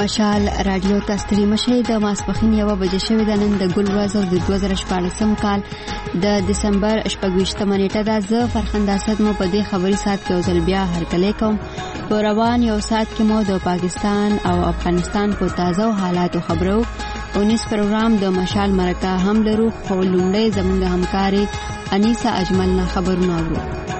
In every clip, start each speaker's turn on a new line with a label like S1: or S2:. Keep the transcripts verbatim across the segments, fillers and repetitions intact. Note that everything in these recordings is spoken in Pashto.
S1: مشال رادیو ته ستړي مشئ. د ماسپښین یوه بجې شوې ده. نن د ګل ورځ او د دوه زره شپاړسم کال د دسمبر شپږویشتمه نیټه ده. زه فرخنده اسد مو په دې خبري ساعت کې یو ځل بیا هرکلی کوم. په روان یو ساعت کې مو د پاکستان او افغانستان په تازه حالاتو خبرو اونیس پروګرام د مشال مرکه هم لرو. خو لومړی زموږ همکاري انیسا اجمل نه خبرونه اورو.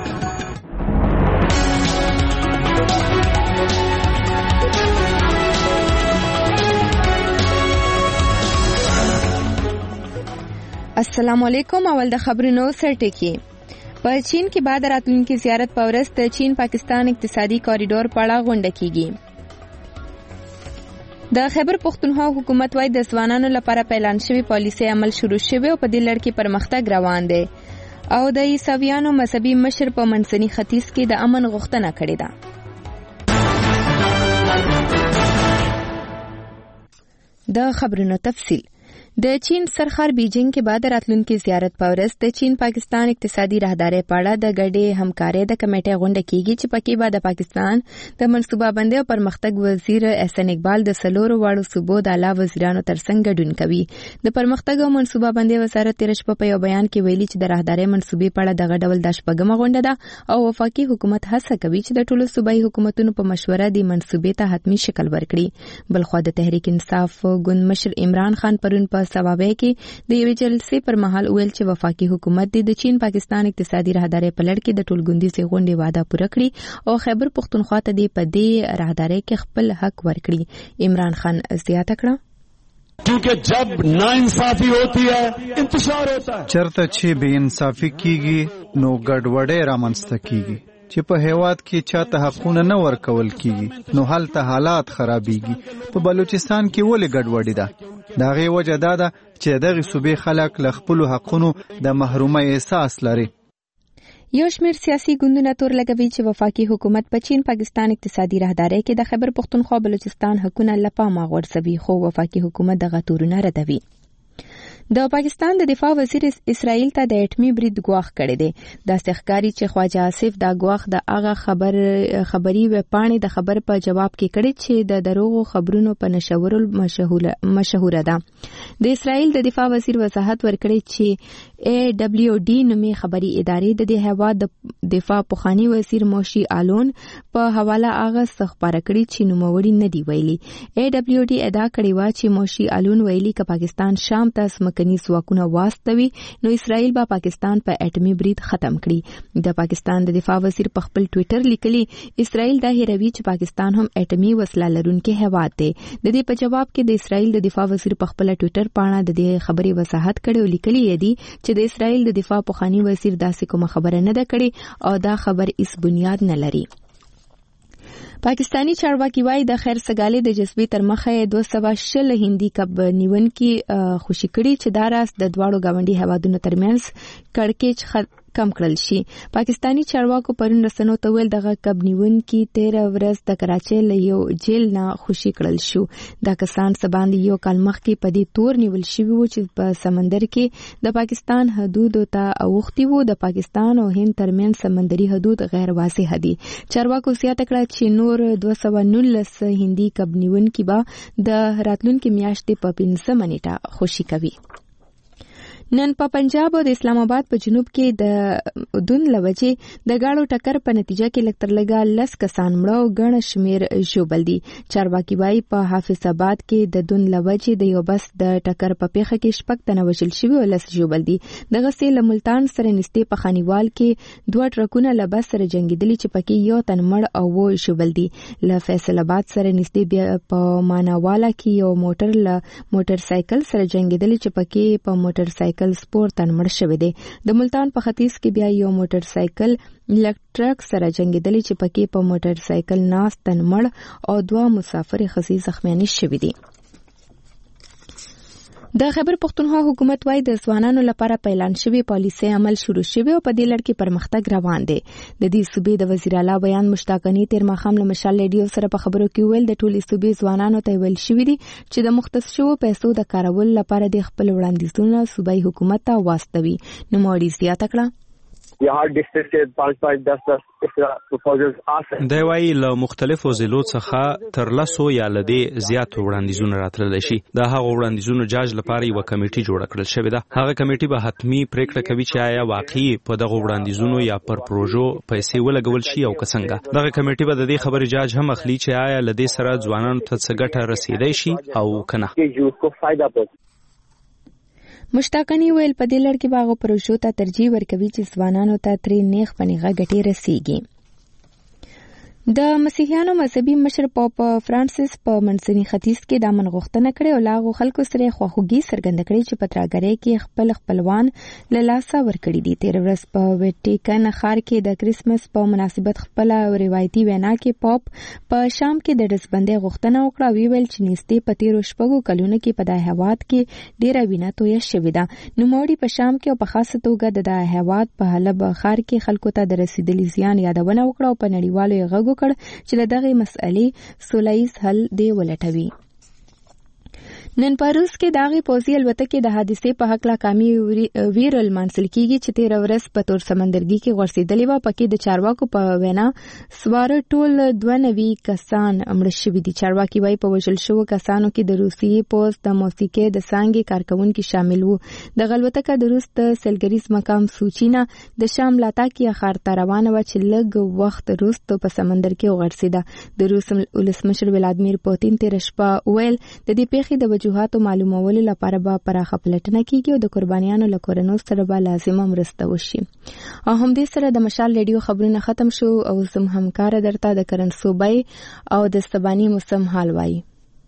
S2: السلام علیکم. اول د خبرونو سرټکی. په چین کې بعد راتلونکي زیارت په ورځ د چین پاکستان اقتصادي کوریډور په اړه غونډه کیږي. د خیبر پختونخوا حکومت وايي د ځوانانو لپاره اعلان شوی پالیسي عمل شروع شوی او په دې لړ کې پرمختګ روان دی او د عیسویانو مذهبي مشر په منځني ختیځ کې د امن غوښتنه کړې ده. د خبرونو تفصیل. د چین سرخار بیجینګ کې بعد راتلونکي زیارت په ورځ د چین پاکستان اقتصادي راهدارۍ په اړه د ګډې همکارۍ د کمیټې غونډه کیږي چې پکې به د پاکستان د منصوبه بندۍ او پرمختګ وزیر احسن اقبال د سلورو واړو صوبو د اعلی وزیرانو ترڅنګ ګډون کوي. د پرمختګ او منصوبه بندۍ وزارت تیر شپه په یو بیان کې ویلي چې د راهدارۍ منصوبې په اړه دغه ډول د شپږمه غونډه ده او وفاقي حکومت هڅه کوي چې د ټولو صوبایي حکومتونو په مشوره د منصوبې ته حتمی شکل ورکړي. بلخو د تحریک انصاف ګوند مشر عمران خان پرون په سوابه کې د یوې جلسې پر مهال ویل چې وفاقي حکومت د چین پاکستان اقتصادي راهدارۍ په لړ کې د ټولګوندیزې غونډې وعده پوره کړي او خیبر پختونخوا ته د پدې راهدارۍ کې خپل حق ورکړي. عمران خان زیاته کړه
S3: क्योंकि जब नाइंसाफी होती है इंतशार होता है.
S4: چرته چې بے انصافي کیږي نو ګډوډي رامنځته کیږي. چې په هیواد کې چاته حقونه نه ورکول کیږي نو هلته حالات خرابيږي. په بلوچستان کې ولې ګډوډي ده؟ دا غي وجه دا ده چې دغه صوبې خلک ل خپل حقونو د محرومۍ احساس لري.
S2: یو شمېر سیاسي ګوندونه تور لګوي چې وفاقي حکومت په چین پاکستان اقتصادي راهدارۍ کې د خیبر پختونخوا بلوچستان حقونه له پامه غورځوي، خو وفاقي حکومت دغه تورونه ردوي. د پاکستان د دفاع وزیر اسرائیل ته د اټمی برید ګواښ کړی دی. د ښکاری چې خواجه آصف دا ګواښ د هغه خبر خبري وپاڼې د خبر په جواب کې کړی چې د دروغو خبرونو په نشورل مشهوره ده. د اسرائیل د دفاع وزیر وضاحت ورکړی چې ای ډبلیو ډي نومي خبري ادارې د دې هیواد د دفاع پخوانی وزیر موشي آلون په حواله هغه خبره کړی چې نوموړي نه دی ویلي. ای ډبلیو ډي ادعا کړې و چې موشي آلون ویلي ک پاکستان شام ته کني ځواکونه واستوي نو اسرائیل با پاکستان په اټمی برید ختم کړي. د پاکستان د دفاع وزیر په خپل ټوئیټر لیکلي اسرائیل دا هیروي چې پاکستان هم اټمی وسله لرونکي هیواد دی. د دې په جواب کې د اسرائیل د دفاع وزیر په خپل ټوئیټر باندې د دې خبري وضاحت کړي او لیکلي دی چې د اسرائیل د دفاع پخوانی وزیر داسې کومه خبره نه ده کړې او دا خبر هیڅ بنیاد نه لري. پاکستانی چارواکي وايي د خیر سګالې د جذبې تر مخه دوه سوه شل هندي کب نیونکي خوشي کړي چې دا راس د دواړو گاونډي هوادونو ترمنځ کړکېچ کم کړل شي. پاکستانی چارواکو پرون رسنو ته ویل دغه کب نیونکي تیره ورځ د کراچۍ له یو جیل نه خوشي کړل شو. دا کسان سباندې یو کال مخکې په دې تور نیول شوي وو چې په سمندر کې د پاکستان حدودو ته اوښتي وو. د پاکستان او هند ترمنځ سمندري حدود غیر واضح دي. چارواکو زیاته کړه چې نور دوه سوه نولس هندي کب نیونکي به د راتلونکي میاشتې په پنځمه نیټه خوشي کوي. نن په پنجاب او د اسلام آباد په جنوب کې د دون لوجې د گاړو ټکر په نتیجه کې لکتر لګا لس کسان مړه او ګڼ شمیر ژوبل دي. چارواکي وايي په حافظ آباد کې د دون لوجې د یو بس د ټکر په پیښه کې شپږ تنه وژل شوي او لس ژوبل دي. دغه سه له ملتان سره نږدې په خانیوال کې دوه ټرکونه له بس سره جنگیدلي چې پکې یو تن مړ او و ژوبل دي. له فیصل آباد سره نږدې په ماناواله کې یو موټر له موټر سایکل سره جنگیدلي چې پکې په موټر سایکل کل سپور تن مړ شوی دی. د ملتان په ختیځ کې بیا یو موټر سایکل الکتریک سره جنگیدلی چې پکې په موټر سایکل ناس تن مړ او دوه مسافر خزي زخمیان شوي دي. د خیبر پختونخوا حکومت وايي د ځوانانو لپاره اعلان شوی پالیسي عمل شروع شوی او په دې لړ کې پرمختګ روان دی. د دې صوبې د وزیر اعلی بیان مشتاقنی تیر ماښام له مشال ریډیو سره په خبرو کې ویل د ټولې صوبې ځوانانو ته ویل شوی دي چې د مختص شوو پیسو د کارول لپاره د خپل وړاندیزونه صوبایي حکومت ته واستوي. نو موري زیاته کړه
S5: یا هر ډیسټریکټ کې پانچ پانچ دس دس اسرا پروپوزلز آسه
S6: د وای له مختلفو ضلعو څخه تر لسو یا لدې زیات وړاندیزونه راتللی شي. دا هغه وړاندیزونه جاج لپاره یو کمیټي جوړ کړل شوې ده. هغه کمیټي به حتمی پریکړه کوي چې آیا واقعي په دغه وړاندیزونو یا پر پروژو پیسې ولګول شي او څنګه. دغه کمیټي به د دې خبرې جاج هم اخلي چې آیا لدې سره ځوانانو ته څه ګټه رسیدای شي او کنه.
S2: مشتاقنی ویل په دې لړ کې باغ پروژو ته ترجیح ورکوي چې ځوانانو ته ترې نیغ پنیغه ګټې رسیږي. د مسیحیانو مذهبي مشر پاپ فرانسیس په منځني ختیځ کې د امن غوښتنه کړې او لاغو خلکو سره خواخوږي څرګنده کړې چې په تراګرۍ کې خپل خپلوان له لاسه ورکړي دي. تیر ورځ په ویټیکن ښار کې د کریسمس په مناسبت خپل روایتي وینا کې پاپ په شام کې د ډزبندۍ غوښتنه وکړه او ویل چې نږدې په تیرو شپږو کلونو کې په دغه هیواد کې ډېره وینه تویه شوې ده. نوموړي په شام کې او په خاصه توګه د دغه هیواد په حلب ښار کې خلکو ته د رسیدلي زیان یادونه وکړه او په نړیوالو یې غږ کړ چې له دغه مسئلې سولهییز حل دی ولټوي. نن پاروس کې داغي پوزي الوتکې د حادثې په حق لا کامي ویرل منسل کیږي چې تیر ورځ په تور سمندرګي کې غورځېدلې و. پکې د چارواکو په وینا سوار ټول دوه نوي کسان مړ شوي دي. چارواکي وايي په وژل شوو کسانو کې د روسیې پوز د موسیقي د سانګي کارکونکو شامل وو. د غلوتکه د روس د سلګریز مقام سوچینا د شام لاتاکیا ښار ته روانه و چې لږ وخت وروسته په سمندر کې وغورځېده. د روس ولسمشر ولادیمیر پوتین تیر شپه ویل د دې پیښې د وجوهاتو معلومولو لپاره به پراخه پلټنه کیږي او د قربانیانو له کورنۍ سره به لازمه مرسته وشي. او همدې سره د مشال ریډیو خبرونه ختم شو او زم همکار درته د کرن صوبای او د سبانی موسم حال وایي.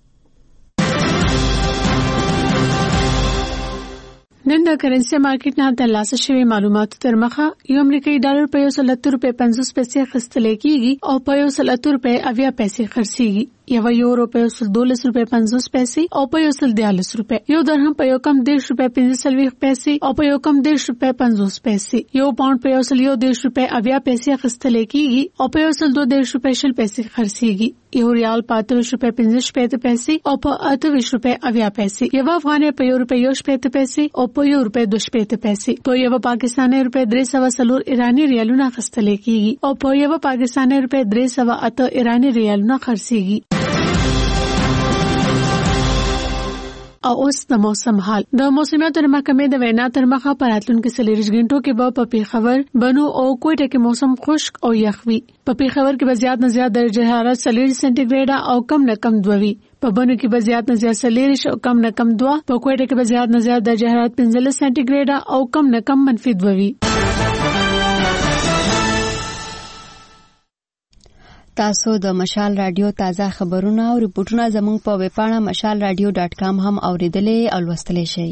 S7: نن د کرنسي مارکیټ نه د لاسه شوی معلوماتو تر مخه یو امریکایي ډالر په یو سل اتو روپۍ پنځوس پیسې اخیستل کېږي او په یو سل اتو روپۍ اویا پیسې خرڅېږي. یو یورو په یو سل دولس روپۍ پنځوس پیسې او په یو سل دیارلس روپۍ. یو درهم په یو کم دیرش روپۍ پنځه څلوېښت پیسې او په یو کم دیرش روپۍ پنځوس پیسې. یو پاونډ په یو سل یو دیرش روپۍ اویا پیسې اخیستل کېږي او په یو سل دوه دیرش روپۍ شل پیسې خرڅېږي. یو ریال په اته ویشت روپۍ پنځه شپېته پیسې او په اته ویشت روپۍ اویا پیسې. یو افغانۍ په یو روپۍ یو شپېته پیسې او په یو روپۍ دوه شپېته پیسې. په یو پاکستاني روپۍ درې سوه څلور ایراني ریالونه اخیستل کېږي او په یو پاکستاني روپۍ درې سوه اته ایراني ریالونه خرڅېږي. او اوس د موسم حال. د موسمیاتو محکمې د وینا تر مخه په راتلونکو څلوېښت غنټو کې به په پیښور، بنو او کوټه کې موسم خشک او یخ وي. په پیښور کې به زیات نه زیات درجه حرارت څلوېښت سانتي ګریډ او کم نه کم دوه وي. په بنو کې به زیات نه زیات څلوېښت او کم نه کم دوه. په کوټه کې به زیات نه زیات درجه حرارت پنځلس سانتي ګریډ او کم نه کم منفي دوه وي.
S1: تاسو د مشال رادیو تازه خبرونه او ریپورتونه زموږ په ویب پاڼه مشال رادیو ډاټ کام هم اوریدلې او لوستلی شئ.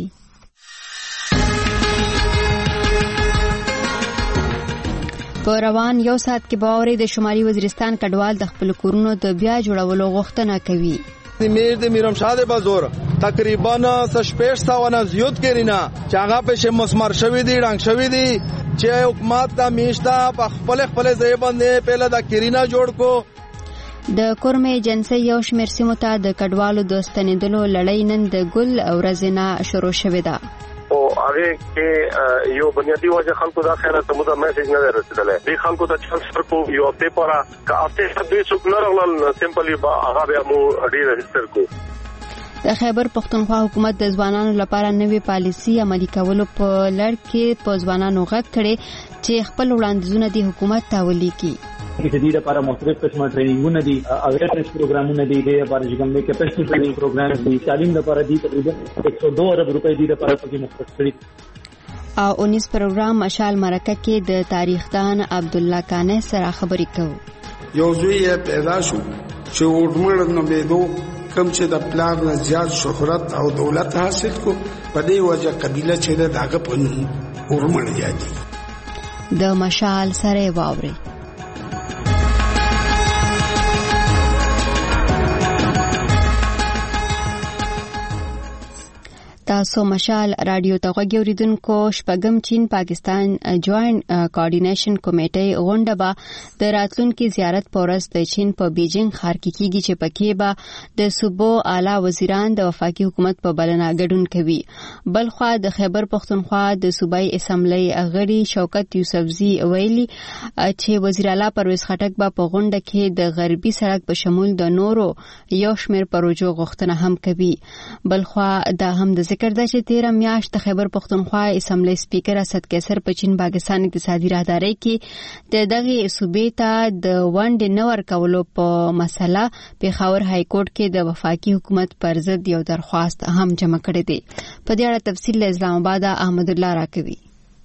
S1: په روان یو ساعت کې به اورئ د شمالي وزیرستان کډوال د خپل کورونو د بیا جوړولو غوښتنه کوي.
S8: د میر د میرم شاه د بازار تقریبا شپږ سوه نه زیات کرینا چې هغه په مسمار شوی دی رنګ شوی دی چې حکومت دا میشته په خپل خپل ځای باندې پهله د کرینا جوړ کو.
S1: د کورمه ایجنسی یو شمېر سیمو ته د کډوالو د ستنېدلو لړۍ نن د ګل ورځې نه شروع شوې ده.
S9: او هغه کې یو بنیادی وجه خلکو دا خیره ته موږ میسج نه رسیدلې. دې خلکو ته ټرانسفر کو یو پیپره کا افته دوی څوک نه راغلل سیمپلی با هغه به مو ډیر رجستر کو.
S1: د خیبر پختونخوا حکومت د ځوانانو لپاره نوې پالیسي عملي کولو په لړ کې په ځوانانو غږ کړي چې خپل وړاندیزونه د حکومت ته ولیکي.
S10: د دې لپاره مختلف قسمه ټریننګونه دي، اویرنس پروګرامونه دي، د لپاره چې کوم کیپاسټي ټریننګ پروګرام دي، تعلیم لپاره دي تقریبا یک سوه دوه ارب روپۍ دي لپاره پکې مختص کړي.
S1: او اونیس پروګرام مشال مرکه کې د تاریخدان عبدالله کانه سره خبرې کوو.
S11: یو زوی پیدا شو چې ورمړ نه بيدو کم چې د پلان نه زیات شهرت او دولت حاصل کو په دې وجه قبيله چې د داګه پنو ورمړ یادي.
S1: د مشال سره واوري. تاسو مشال رادیو ته غوږی اوریدونکو شپږم چین پاکستان جوائنٹ کوارډینیشن کمیټې غونډه به د راتلونکي زیارت پورس د چین په بیجینګ ښار کې کیږي چې پکې به د صوبو اعلی وزیران د وفاقي حکومت په بلنه ګډون کوي. بلخوا د خیبر پختونخوا د صوبایي اسمبلی غړي شوکت یوسفزي ویلي چې وزیر اعلی پرویز خټک به په غونډه کې د غربي سړک په شمول د نورو یو شمېر پروژو غوښتنه هم کوي. بلخوا دا هم د ذکر ده چې تیره میاشت د خیبر پختونخوا اسمبلی سپیکر اسد قیصر په چین پاکستان اقتصادي راهدارۍ کې د دغه صوبې ته د ونډې نه ورکولو په مسله پیښور های کورټ کې د وفاقي حکومت پر ضد یو درخواست هم جمع کړی دی. په دې اړه تفصیل له اسلام آباد احمد الله راکوي.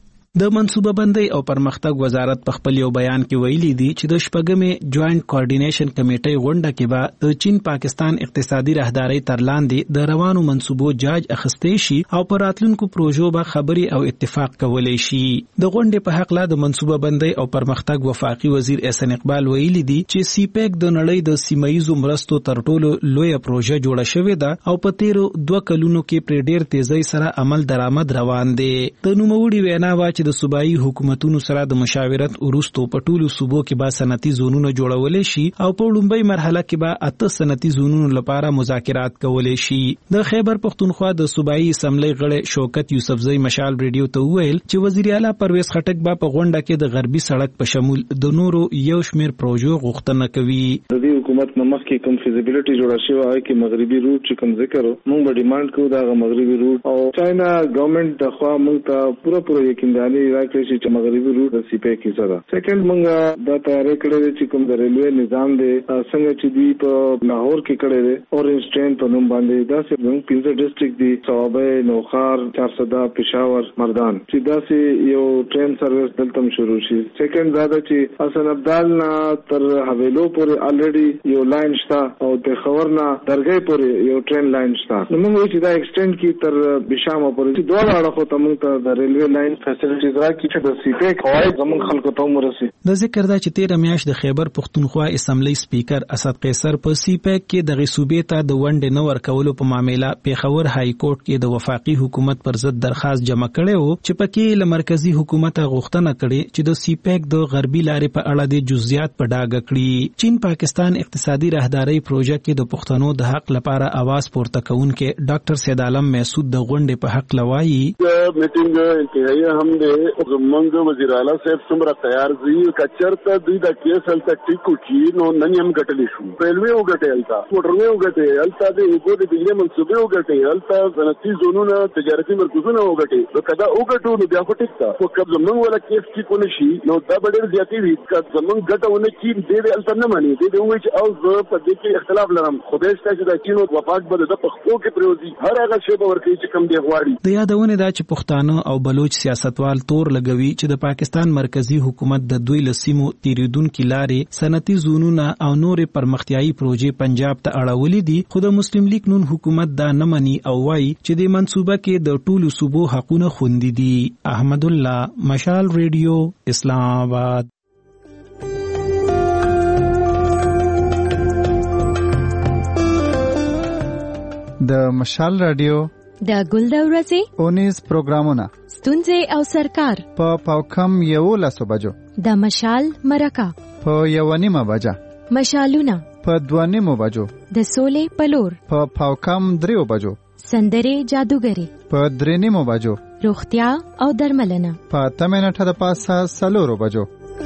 S12: د منصوبه بندۍ او پرمختګ وزارت په خپل یو بیان کې ویلي دي چې د شپږمې جوائنٹ کوارډینیشن کمیټې غونډه کې به د چین پاکستان اقتصادي راهدارۍ تر لاندې د روانو منصوبو جاج اخیستې شي او پر راتلونکو پروژو به خبرې او اتفاق کولی شي. د غونډې په حق لا د منصوبه بندۍ او پرمختګ وفاقي وزیر احسان اقبال ویلي دي چې سی پیک د نړۍ د سیمایي مرستو تر ټولو لویه پروژه جوړه شوې ده او په تیرو دوه کلونو کې پر ډېر تیزی سره عمل درآمد روان دی. د نوموړي وینا وا د صوبایي حکومتونو سره د مشاورت وروسته په ټولو صوبو کې به صنعتي زونونه جوړول شي او په لومړی مرحله کې به اته صنعتي زونونو لپاره مذاکرات کول شي. د خیبر پختونخوا د صوبایي اسمبلی غړي شوکت یوسفزي مشال ریډیو ته ویل چې وزیر اعلی پرویز خټک به په غونډه کې د غربي سړک په شمول د نورو یو شمېر پروژو غوښتنه کوي.
S8: د دې حکومت نمخ کې کوم فیزیبিলিټي جوړه شوی هغه کې مغربي روټ چې کوم ذکر موږ به ډیماند کوو دا مغربي روټ او چاینا ګورنمنت د خوا موږ ته پوره پوره یقینداني راکړي چې مغربي روټ د سی پی کې سره. سیکنډ موږ دا تیاری کړی چې کوم د ریلوی نظام دی څنګه چې دی په لاهور کې کړی دی اورنج ټرین په نوم باندې دا چې موږ پنځه ډیسټریکټ دي صوابه نوخار چارسده پېښور مردان چې دا چې یو ټرین سرویس دلته شروع شي. سیکنډ دا ده چې حسن ابدال نه تر حویلو پورې الریډي یو لاین شته او د خبر نه درګۍ پورې یو ټرین لاین شته. نو موږ چې دا ایکسټند کی تر بشامه پورې چې دوه اړه خو ته موږ ته د ریلوی لاین فیسیلیټیز راکړي چې د سی پی قواعد زمون خلکو ته ورسي.
S12: د ذکر دا چې تیره میاشت د خیبر پختونخوا اسمبلی سپیکر اسد قیصر په سی پی کې د غصوبې ته د ونډې نه ورکولو په معاملې پیښور های کورټ کې د وفاقي حکومت پر ضد درخواست جمع کړی و چې پکې له مرکزی حکومت غوښتنه کړې چې د سی پی د غربي لارې په اړه د جزئیات په ډاګه کړي. چین پاکستان اقتصادي راهدارۍ پروژه کې د پښتنو د حق لپاره आवाज پورته کوونکي ډاکټر سید عالم مسعود د غونډې په حق لوایي
S13: میټینګ انتهایی هم د زمونږ وزیر اعلی صاحب څومره تیار دي کچرته دوی د کیس هلته ټیکو چې نو نن هم ګټلی شو ریلوی وګټي هلته موټروي وګټي هلته د اوبو د بجلی منصوبې وګټي هلته صنعتي زونونه تجارتي مرکزونه وګټي نو کدا وګټو نو بیا خو ټیک ده خو کله زمونږ ولا کیس ټیکو نشي نو دا به ډېر زیاتې وي که زمونږ ګټونه کې دې هلته نه مانی دې وایي چې او زه په دې کې اختلاف لرم خدای شته چې د چین او وفاق به د پښتو کې پروزي هر هغه شی به ورکړي چې کم دی غواړي.
S12: د یادونه دا چې پښتانه او بلوچ سیاستوال تور لګوي چې د پاکستان مرکزی حکومت د دوی لسیمو تیریدونکو لارې صنعتي زونونه او نورې پرمختیايي پروژې پنجاب ته اړولې دي خو د مسلم لیگ نون حکومت دا نه مني او وايي چې د منصوبه کې د ټولو صوبو حقونه خوندي دي. احمد الله مشال ریډیو اسلام آباد.
S4: د مشال رادیو
S14: د ګل د ورځې
S4: اونیز پروګرامونه
S14: ستونزې او سرکار
S4: په پاوکم یو لاسو بجو
S14: د مشال مرکه
S4: په یو نیمه بجه
S14: مشالونه
S4: په دوه نیمه بجو
S14: د سولې پلور
S4: په پاوکم دریو بجو
S14: سندرې جادوګری
S4: په درې نیمه بجو
S14: روغتیا او درملنه
S4: په اته منټه د پاسه سلورو بجو.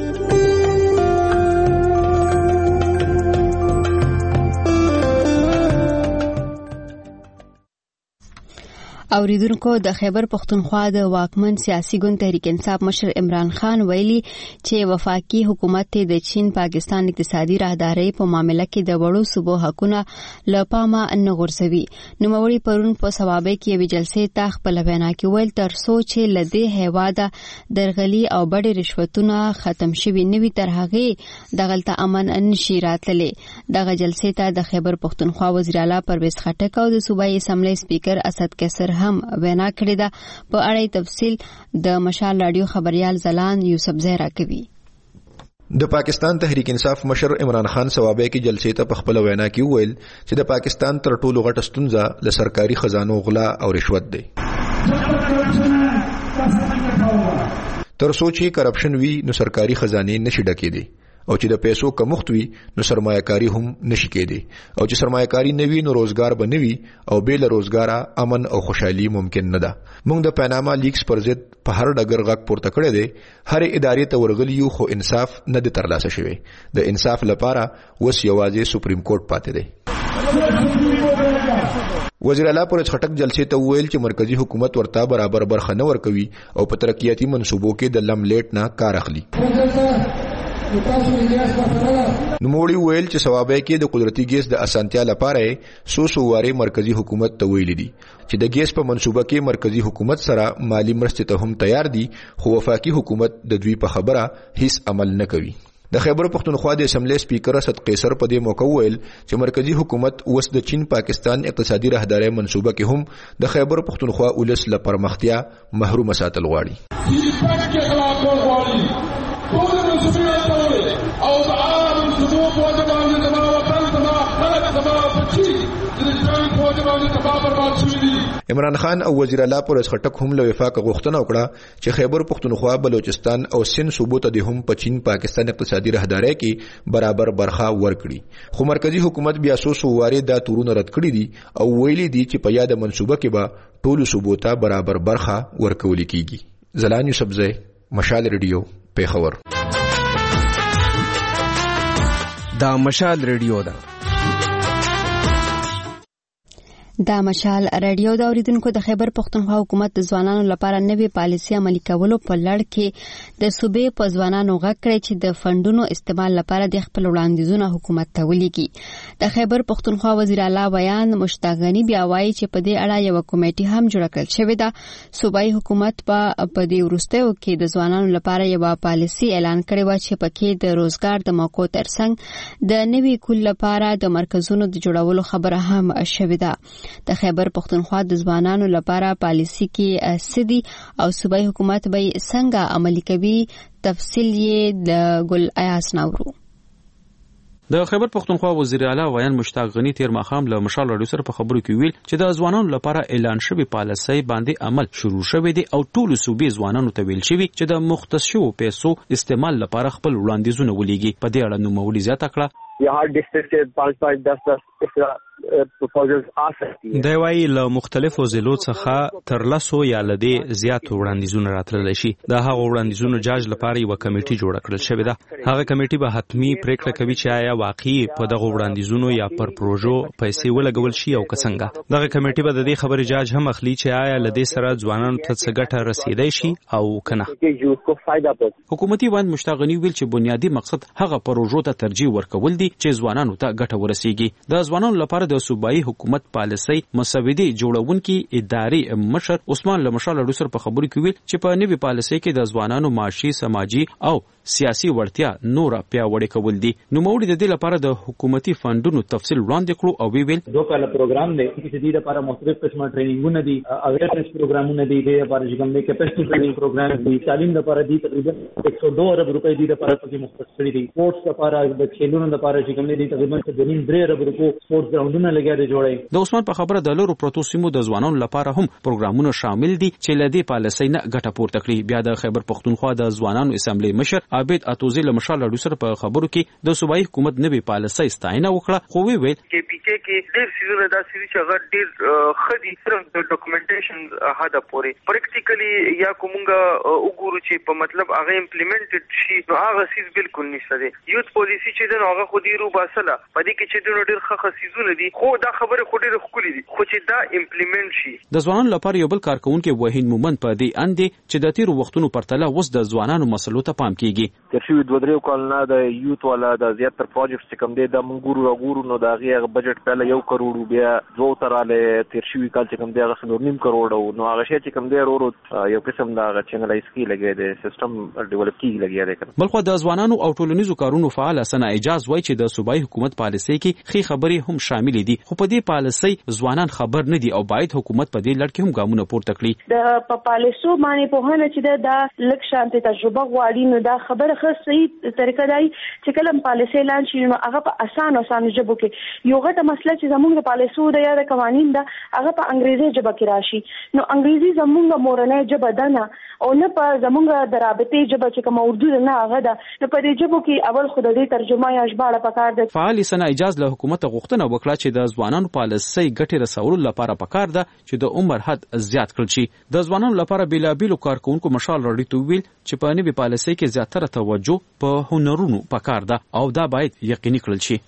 S1: اوریدونکو د خیبر پختونخوا د واکمن سیاسي ګوند تحریک انصاف مشر عمران خان ویلي چې وفاقي حکومت ته د چین پاکستان اقتصادي راهدارۍ په معاملې کې د وړو صوبو حقونه له پامه نه غورځوي. نوموړي پرون په ثوابه کې یوې جلسې ته خپل وینا کې ویل تر څو چې له دې هیواده درغلي او بډې رشوتونه ختم شوي نه وي تر هغې دغلته امن نشي راتللی. دغه جلسې ته د خیبر پختونخوا وزیر اعلی پرویز خټک او د صوبایي اسمبلی سپیکر اسد قیصر هم وینا کړې ده. په اړه تفصیل د مشال رادیو خبريال زلان یوسف زهرا کوي.
S15: د پاکستان تحریک انصاف مشر عمران خان ثوابه کې جلسې ته په خپل وینا کې وویل چې د پاکستان تر ټولو غټه ستونزه له سرکاري خزانو غلا او رشوت دی. تر سوچي کرپشن وی نو سرکاري خزانه نشي ډکېدي او چې د پیسو کمښت وي نو سرمایه‌کاري هم نشي کېدی او چې سرمایه‌کاري نه وي نو روزګار به نه وي او بې له روزګاره امن او خوشحالي ممکن نه ده. موږ د پاناما لیکس پر ضد په هر ډګر غږ پورته کړی دی. هر ادارې ته ورغلیو خو انصاف نه دی ترلاسه شوی. د انصاف لپاره وس یوازې سپریم کورټ پاتې دی. وزیر اعلی پرز خټک جلسې ته وویل چې مرکزی حکومت ورته برابر برخه نه ورکوي او په ترقیاتي منصوبو کې د لملیټ نه کار اخلي. نوموړي ویل چې ثوابه کې د قدرتي ګیس د اسانتیا لپاره سو سو واره مرکزی حکومت ته ویل دي چې د ګیس په منصوبه کې مرکزی حکومت سره مالی مرستې ته هم تیار دي خو وفاقي حکومت د دوی په خبره هیڅ عمل نه کوي. د خیبر پختونخوا د اسمبلی سپیکر اسد قیصر په دې موقع ویل چې مرکزی حکومت اوس د چین پاکستان اقتصادي راهداري منصوبه کې هم د خیبر پختونخوا ولس له پرمختیا محروم ساتل غواړي. او د عام منصوبو په وجه باندې د وطن زما خلک زما بچي د جنگ په وجه باندې تباہ برباد شوي دي. عمران خان او وزیر اعلی پرز خټک هم له وفاق غوښتنه وکړه چې خیبر پختونخوا بلوچستان او سند صوبو ته د هم په چین پاکستان اقتصادي راهداري کې برابر برخه ورکړي خو مرکزی حکومت بیا سو سو واره دا تورونه رد کړی دي او ویلي دي چې په یاد منصوبه کې به ټول صوبو ته برابر برخه ورکول کیږي. زلان یوسفزئی، مشال ریډیو، پیښور.
S16: دا مشال ریډیو ده.
S1: دا مشال ریډیو د اوریدونکو د خیبر پختونخوا حکومت د ځوانانو لپاره نوې پالیسي عملي کولو په لړ کې د صوبې په ځوانانو غږ کړی چې د فندونو استعمال لپاره د خپل وړاندیزونو حکومت ته ولیږي. د خیبر پختونخوا وزیر اعلی بیان مشتاق غنی بیا وایي چې په دې اړه یو کمیټه هم جوړه کړل شوې ده. صوبایي حکومت په په دې وروستیو کې د ځوانانو لپاره یو پالیسي اعلان کړې و چې پکې د روزګار د موقعو ترڅنګ د نوي کول لپاره د مرکزونو د جوړولو خبره هم شوې ده. د خیبر پختونخوا د ځوانانو لپاره پالیسي کې سدي او صوبایي حکومت به څنګه عملي کوي تفصیل یې د ګل ایاس نورو.
S6: د خیبر پختونخوا وزیر اعلی ویان مشتاق غنی تیر ماخام له مشال رادیو سره په خبرو کې ویل چې د ځوانانو لپاره اعلان شوی پالیسي باندې عمل شروع شوی دی او ټول صوبې ځوانانو ته ویل شوی چې د مختص شوو پیسو استعمال لپاره خپل وړاندیزونه ولېږي. په دې اړه نوموړي زیاته کړه
S5: یا هر ډیسټرکټ کې پانچ پانچ دس دس پروپوزلز آ سکتی ہے.
S6: دا وايي له مختلفو ضلعو څخه تر لسو یا لدې زیات وړاندیزونه راتللی شي. دا هغه وړاندیزونو جاج لپاره یو کمیټه جوړه کړل شوې ده. هغه کمیټه به حتمی پریکړه کوي چې آیا واقعي په دغه وړاندیزونو یا پر پروژو پیسې ولګول شي او څنګه. دغه کمیټه به د دې خبرې جاج هم اخلي چې آیا لدې سره ځوانانو ته څه ګټه رسیدای شي او کنه. حکومتي وان مشتاق غنی ویل چې بنیادی مقصد هغه پروژو ته ترجیح ورکول دي چې ځوانانو ته ګټه ورسیږي. د ځوانانو لپاره د صوبایي حکومت پالیسي مسودي جوړونکي اداري مشر عثمان لمشال رسول په خبرو کې ویل چې په نوي پالیسي کې د ځوانانو معاشي سماجي او سیاسي وړتیا نور پیاوړی کول دي. نو موږ د دې لپاره د حکومتي فندونو تفصیل وړاندې کړو او ویل
S10: دوه کال پروګرام دی چې دې لپاره مختلف قسمه ټریننګونه دي، اویرنس پروګرامونه دي، د لپاره چې کوم د کیپاسټي ټریننګ پروګرام دي، تعلیم لپاره دي تقریبا ایک سو دو ارب روپۍ دي لپاره پکې مختص کړي دي. سپورتس لپاره د کھیلونو لپاره چې کوم دي تقریبا دنیم درې ارب روپۍ سپورتس ګراوندونه لګیا دي جوړي.
S6: د عثمان په خبره د لورو پروتو سیمو د ځوانانو لپاره هم پروګرامونه شامل دي چې لدې پالیسي نه ګټه پورته کړي. بیا د خیبر پختونخوا د ځوانانو اسمبلی مشر عابد اتوزی مشال رادیو سره په خبرو کې د صوبایي حکومت نوې پالیسي ستاینه وکړه. خو وی ویل
S17: کې پی کې کې ډېر سیزونه دا سری چې هغه ډېر خدي صرف د ډاکومنټیشن هدا پوري پریکټیکلی یا کومګه وګورو چې په مطلب هغه امپلیمنټډ شي نو هغه سیز بالکل نشته دی. یوت پالیسی چې د هغه خو دی رو باسله په دې کې چې د ډېر ښه سیزونه دي خو دا خبره خو ډېر خولي دي خو چې دا امپلیمنټ شي.
S6: د ځوانانو لپاره یو بل کارکونکو وحید مومن په دې اندې چې د تیر وختونو پرتله اوس د ځوانانو مسلو ته پام کیږي.
S18: ترشي دوه درې کالونه د یوت والا د زیاتره پروجیکټ چې کوم دی د منګورو غورو نو دا غي بجټ په یو کروڑ بیا دوه تراله ترشي کال چې کوم دی هغه څلور نیم کروڑ نو هغه شی چې کوم دی ورو یو قسم دا چینلایز کی لګي دی سیستم ډیولپ کی لګي دی.
S6: بلخو د ځوانانو او ټولنیزو کارونو فعال سنا اجازه وای چې د صوبایي حکومت پالیسي کې خې خبرې هم شامل دي خو په دې پالیسي ځوانان خبر نه دي او باید حکومت په دې لړ کې هم ګامونه پورته کړي.
S19: د په پالیسو باندې په هغه چې دا لک شانتي تجربه غواړي نو دا خبره خاص صحیح طریقه دی چې کله پالیسي اعلان شي نو هغه په اسانه اسانه ژبه کې یو غټه مسله چې زموږ د پالیسو د یا د قوانین دا هغه په انګریزي ژبه کې راشي نو انګریزي زموږ مورنۍ ژبه ده نه او نه په زموږ د رابطې ژبه چې کوم اردو نه هغه ده نو په دې ژبه کې اول خو د دې ترجمه یا ژباړه پکار ده.
S6: فعال سنا اجازه له حکومت غوښتنه وکړه چې د ځوانانو پالیسي ګټې رسولو لپاره پکار ده چې د عمر حد زیات کړل شي. د ځوانانو لپاره بیلابیلو کارکونکو مشال راډي توویل چې په نوي پالیسي کې زیاتره توجه په هنرونو پکار ده او دا باید یقیني کړل شي.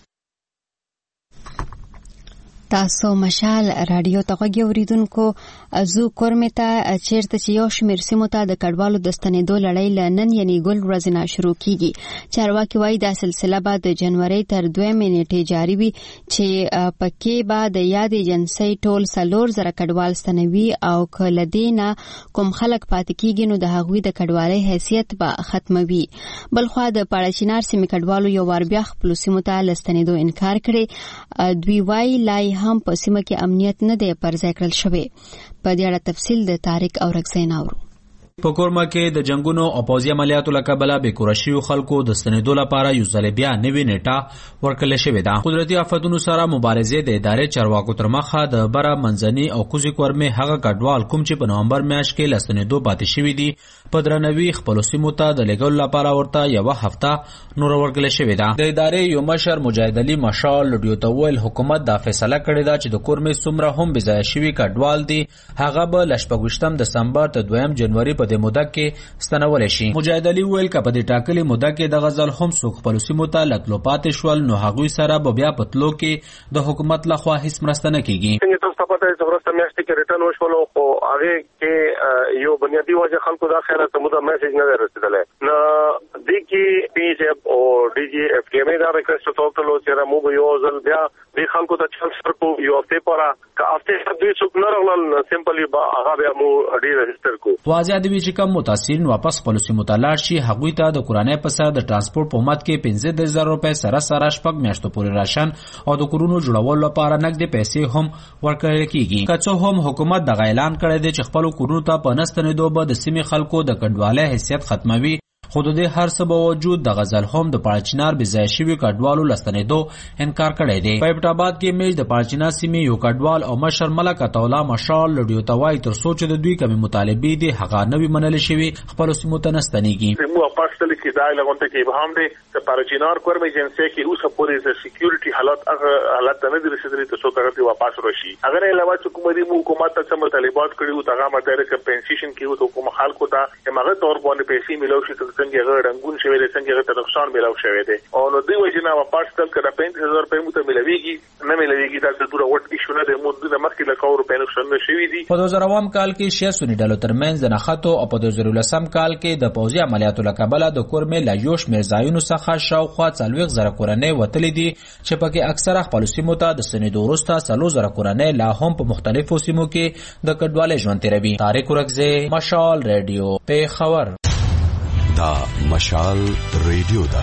S1: تاسو مشال رادیو ته غوږی اوریدونکو ازو کورمتا چیرته چې یو شمیر سیمو ته د کډوالو د ستنېدو لړۍ لنن یعنی ګل ورځ نه شروع کیږي. چارواکي وایي دا سلسله به د جنوري تر دویمې نیټې جاری وي چې پکې به د یاد ایجنسۍ ټول سلور زره کډوال ستنوي او کله دینه کوم خلک پاتې کیږي نو د هغوی د کډوالۍ حیثیت به ختموي. بلخوا د پاړچینار سیمې کډوالو یو وار بیا خپل سیمو ته لستنېدو انکار کړي. دوی وایي لای هم په سیمه کې امنیت نه دی پر ځای کړل شوی. په دې اړه تفصیل د طارق اورکزی ناورو.
S20: په کورما کې د جنگونو او پوځي عملیاتو له کبله به کورشیو خلکو د ستنېدو لپاره یو ځل بیا نوې نیټه ورکړل شوې ده. قدرتي آفتونو سره مبارزې د ادارې چارواکو تر مخه د بره منځني او کوزي کورمې هغه کډوال کوم چې په نومبر میاشت کې لستنېدو پاتې شوي دي په درنوي خپل سیمو ته د لګول لپاره ورته یو هفته نور ورکړل شوې ده. د ادارې یو مشر مجاهد علي مشال لډیو توول حکومت دا فیصله کړې ده چې د کورمې څومره هم بځای شوي کډوال دي هغه به لشپږشتم دسمبر ته دویم جنوري په د موده کې ستنول شي. مجاهد علي ویل کله په دې ټاکلي موده کې د غزل هم څوک خپل سیمو ته لتلو پاتې شول نو هغوی سره به بیا پتلو کې د حکومت لخوا هیڅ مرسته نه کیږي.
S9: څنګه تاسو پته چې ورسته میاشتې کې ریټرن وشول او هغه کې یو بنیادی وجه خلکو دا خیره ته موده میسج نه رسیدله نو د کې پی جی او ډي جی اف کې مې دا ریکوست وکړو چې مو به یو ځل بیا د خلکو ته چانس ورکو یو هفته پورا که هفته دوی څوک نه راغلل سمپلی با هغه بیا مو ډي رجستر کو. واځي د وی چې کوم متاثرین واپس خپل سیمو ته لاړ شي هغوی ته د کورانه په سر د ترانسپورت په مات کې پنځه زره روپۍ سره سره شپږ میاشتو پورې راشن او د کورونو جوړولو لپاره نقد پیسې هم ورکړل کیږي. که څه هم حکومت د اعلان کړی دی چې خپل کورونو ته په نستنېدو به د سیمې خلکو د کډوالۍ حیثیت ختموي خو د دې هر څه باوجود د غزل هم د پاړچینار بځای شوي کډوالو لستنېدو انکار کړی دی. په ایبټ آباد کې میج د پاړچینار سیمې یو کډوال او مشر ملک عطاالله مشال لډیو ته وایي تر څو چې د دوی کومې مطالبې دي هغه نه وي منل شوي خپلو سیمو ته نه ستنېږي.
S21: مو پاکستان کې دا لغونته کې ابهام دی چې پاړچینار کورمې ایجنسۍ کې اوسه پورې د سکیورټي حالت هغه حالت نه دي رسیدلي ته څو کړه واپس راشي. اگر علاوه حکومتي حکومت ته مطالبات کړي او هغه مدارک کمپنسیشن کې او حکومت خلکو ته هغه تور باندې پیسې ملو شي څنګه غړنګون شوی دی څنګه ته نقصان ملو شوی دی او نو دوی وجنه واپس تل کړه پنځه هزار روپۍ مو ته ملويږي نه ملويږي دا د دوره وټ ایشو نه د مو د مخکې له کور روپۍ نقصان نشوي دي.
S20: په دوه زره اووه کال کې شیا سونی ډلو ترمنځ د نخاتو او په دوه زره لسم کال کې د پوځي عملیاتو لکبله د کورمې لاجوش مرزایونو څخه شاوخوا څلوېښت زره کورنۍ وتلې دي چې پکې اکثره خپل سیمو ته د ستنېدو وروسته څلور زره کورنۍ لا هم په مختلفو سیمو کې د کډوالۍ ژوند تیروي. طارق اورکزی مشال رادیو پیښور.
S22: دا مشال ریډیو دا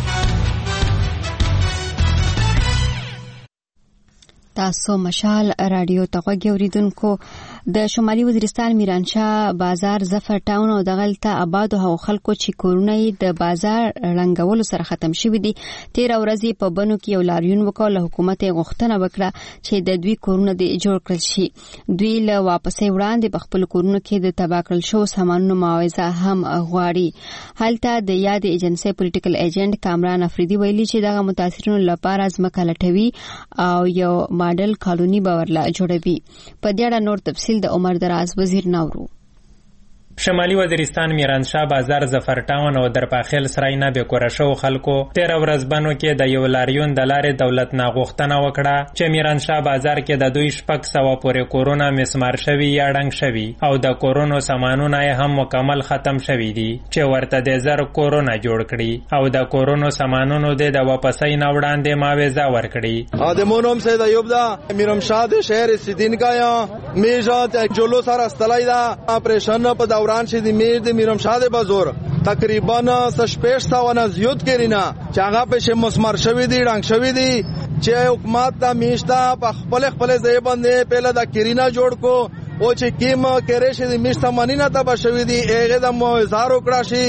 S1: تاسو مشال رادیو ته غوږی اوریدونکو د شمالي وزیرستان میرانشاه بازار ظفر ټاون او دغلته آباد او خلکو چې کورونه د بازار رنګولو سره ختم شوي دي تیر ورځې په بنو کې یو لاریون وکړ حکومت غوښتنه وکړه چې د دوی کورونه د جوړ کړل شي. دوی له واپسې وړاندې په خپل کورونو کې د تباه کړل شو سامانونو معاوضه هم غواړي. هلته د یاد ایجنسۍ پولیټیکل ایجنټ کامران افریدي ویلي چې دغه متاثرینو لپاره ځمکه لټوي او یو ماډل کالونی باورلا جوړوي. په دې اړه نور تفصیل د عمر دراز وزیر ناورو.
S23: شمالي وزیرستان میرانشاه بازار ظفر ټاون او درپاخیل سراینا به کورشو خلکو تیر ورځ بنو کې د یو لاریون د لارې دولت نه غوښتنه وکړه چې میرانشاه بازار کې د دوی شپږ سوه پورې کورونه مسمار شوي یا ډنګ شوي او د کورونو سامانونه هم مکمل ختم شوي دي چې ورته د زر کورونه جوړ کړي او د کورونو سامانونو د واپسۍ نه وړاندې معاوضه ورکړي.
S8: آدمونم سید ایوب دا میرانشاه د شهر سیدین کا یا میجات جلو سره استلای دا اپریشن په دوران چې د میر د میرانشاه بازار تقریبا شپږ سوه نه زیات کرینا چې هغه په مسمار شوی دی ډنګ شوی دی چې حکومت دا میشتا په خپل خپل ځای باندې پهله د کرینا جوړ کو او چې کیم کرے شي د میشتا مانی نه تبا شوی دی هغه د موزار وکړه شي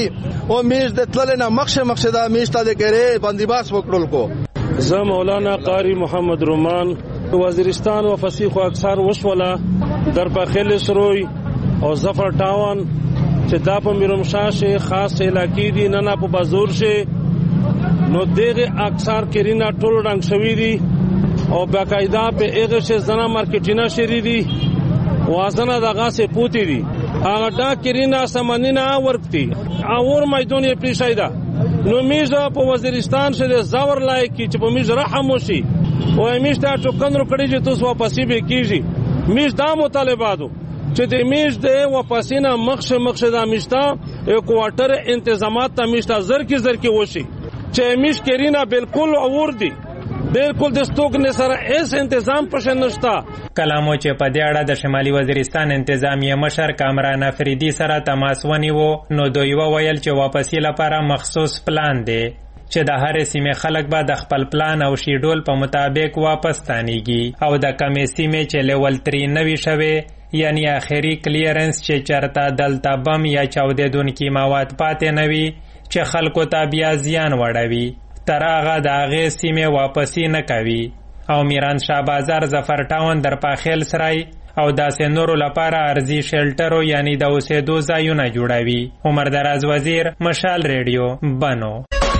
S8: او میش د تل نه مخشه مخشه دا میش ته د کړي بندیباس وکړل کو
S2: زه مولانا قاری محمد رومان وزیرستان و فسیخ و اکثر وشولا در پخیل سروی او ظفر ټاون چې دا په میرمشاه شي خاص علاقې دي نه نه په بازور شي نو دغه اکثر کرینا ټول رنگ شوی دي او باقاعده په هغه شي زنا مارکیټینا شری دي وازنه دغه سه پوتی دي هغه دا کرینا سمنینا ورکتي اور میدان یې پریشایدا نو میزه په وزیرستان شه زور لایق چې په میز رحم وشي او میز ته ټوکندرو کړي چې تاسو واپسی به کیږي میز دا مطالباتو چې د میز د واپسینه مخشه مخشه د میشتا یو کوارټر انتظامات ته میشتا زر کی زر کی وشي چې میش کرینا بالکل اور دي بالکل د ستوک نه سره اس تنظیم پښه نشتا
S23: کلامو چې په دې اړه د شمالي وزیرستان انتظامیه مشر کامران افریدي سره تماس ونیو نو دوی وویل چې واپسی لپاره مخصوص پلان دی چې د هر سیمه خلک به د خپل پلان او شیډول په مطابق واپس تانیږي او د کمې سیمه چې لیول تری نوي شوي یعنی آخری کلیرنس چې چرتا دلتا بم یا چاودیدونکي مواد پاتې نوي چې خلکو ته بیا زیان وړوي تر هغه د هغې سیمې واپسی نه کوي او میران شاه بازار ظفر ټاون در پاخیل سرای او داسې نورو لپاره ارزي شیلټرو یعنی د اوسېدو ځایونه جوړوي. عمر دراز وزیر، مشال ریډیو، بنو.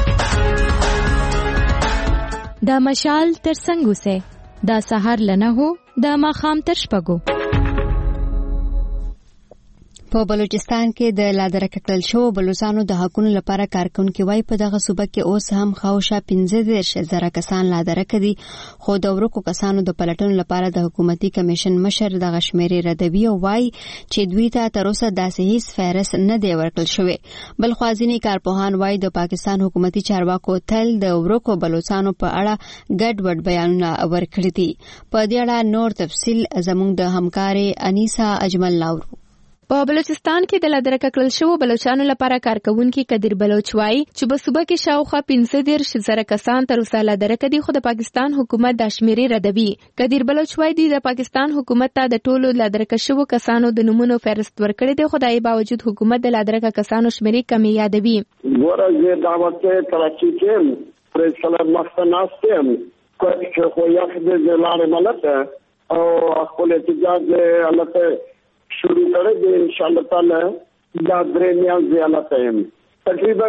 S14: دا مشال تر څنګه سه دا سحر لنه هو دا ماخام تر شپګو.
S1: په بلوچستان کې د لادرکه کړل شو بلوچستانو د حقونو لپاره کارکونکو وای په دغه صوبه کې اوس هم خاوشه پنځه دېرش زره کسان لادرکه دي خو د ورکو کسانو د پلټنو لپاره د حکومتي کمیشن مشر د غشمیري ردوی وای چې دوی ته تر اوسه داسې هیڅ فهرست نه دی ورکړل شوی. بل خوازینی کارپوهان وای د پاکستان حکومتي چارواکو تل د ورکو بلوچستانو په اړه ګډ وډ بیانونه ورکړي دي. په دې اړه نور تفصیل زموږ د همکاري انیسا اجمل لاورو.
S3: په بلوچستان کې د لادرکه کړل شو بلوچستانو لپاره کارکونکو قدر بلوچ وای چې په صوبه کې شاوخوا پنځه دېرش زره کسان تر اوسه لادرکه دي خو د پاکستان حکومت د شمیرې ردوي. قدر بلوچ وای دی د پاکستان حکومت ته د ټولو لادرکه شو کسانو د نمونو فهرست ورکړي دي خو دای باوجود حکومت د لادرکه کسانو شمیرې کمی یادوي.
S13: ورځ دعوت کراچي کې پرېښل مخناستم کوم خو یو د لارې ملته او خپل احتجاج الته شروع کړی دی ان شاء الله تعالی دا درې میاشتې زیات ایم تقریبا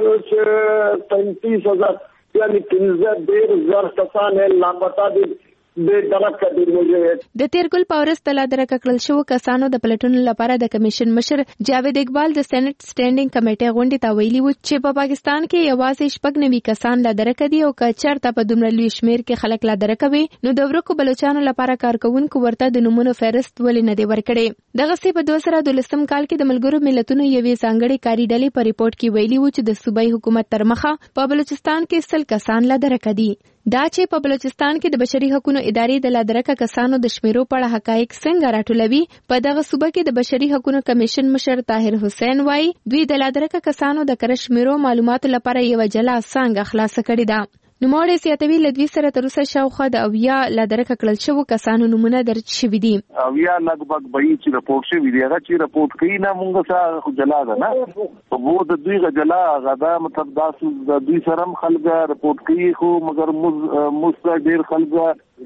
S13: اوس پینتیس هزار یعنی پنځه ډېر زر کسان لاپتا دي د درکه دی موږ
S3: د تیرګل پاورس د لادرکه کړل شو کسانو د پلټنو لپاره د کمیشن مشر جاوید اقبال د سېنات سټینډینګ کمیټې غونډې ته ویلي و چې په پاکستان کې یوازې شپږ نوي کسان لادرکه دي او که چېرته په دومره لوی شمیر کې خلک لادرکه وي نو د ورکو بلوچستانو لپاره کارکونکو ورته د نمونو فهرست ولې نه دی ورکړی. دغه سی په دوه زره دولسم کال کې د ملګرو ملتونو یوې ځانګړې کاري ډلې په ریپورت کې ویلي و چې د صوبایي حکومت تر مخه په بلوچستان کې سل کسان لادرکه دي. دا چې په بلوچستان کې د بشري حقوقو ادارې د لادرکه کسانو د شمیرو په اړه حقایق څنګه راټولوي په دغه صوبه کې د بشري حقوقو کمیشن مشر طاهر حسین وای دوی د لادرکه کسانو د کره شمیرو معلوماتو لپاره یو جلا څنګه خلاص کړی ده. نوموړی سیاتوي لدوی سره تر اوسه شاوخوا د اویا لادرکه کړل شو کسانو نمونه درج شوي دي.
S7: اویا لګبګ به چې رپورټ شوي دي هغه چې رپورټ کوي نه مونږ سره جلا ده نه په وو د دوی جلا غدا مطلب داسې د دوی سره خلک رپورټ کوي خو مګر مست ډیر خلک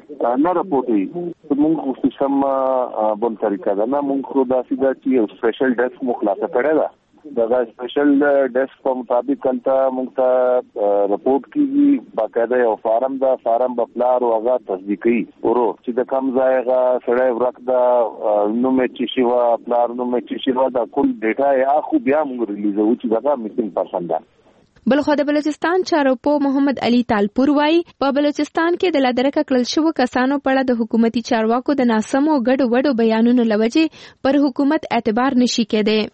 S7: نه رپورټ کوي مونږ خو سم بل طریقه ده نه مونږ خو داسې دا چې سپیشل ډیسک مخلاصه کړی ده دا سپیشل ډیسک په مطابق کلته موږ ته رپورټ کیږي باقاعده یو فارم دا فارم په پلار او هغه تصدیقي ورو چې د کم ځای هغه سړی ورک دا نو مې چې شوا پلار نو مې چې شوا دا ټول ډیټا یا خو بیا موږ ریلیز وو چې دا میسنګ پرسن ده.
S3: بلخو د بلوچستان چارواکو محمد علي تالپور وای په بلوچستان کې د لادرکه کړل شو کسانو په اړه د حکومتي چارواکو د ناسمو ګډ وډو بیانونو لوجه پر حکومت اعتبار نشي کېده.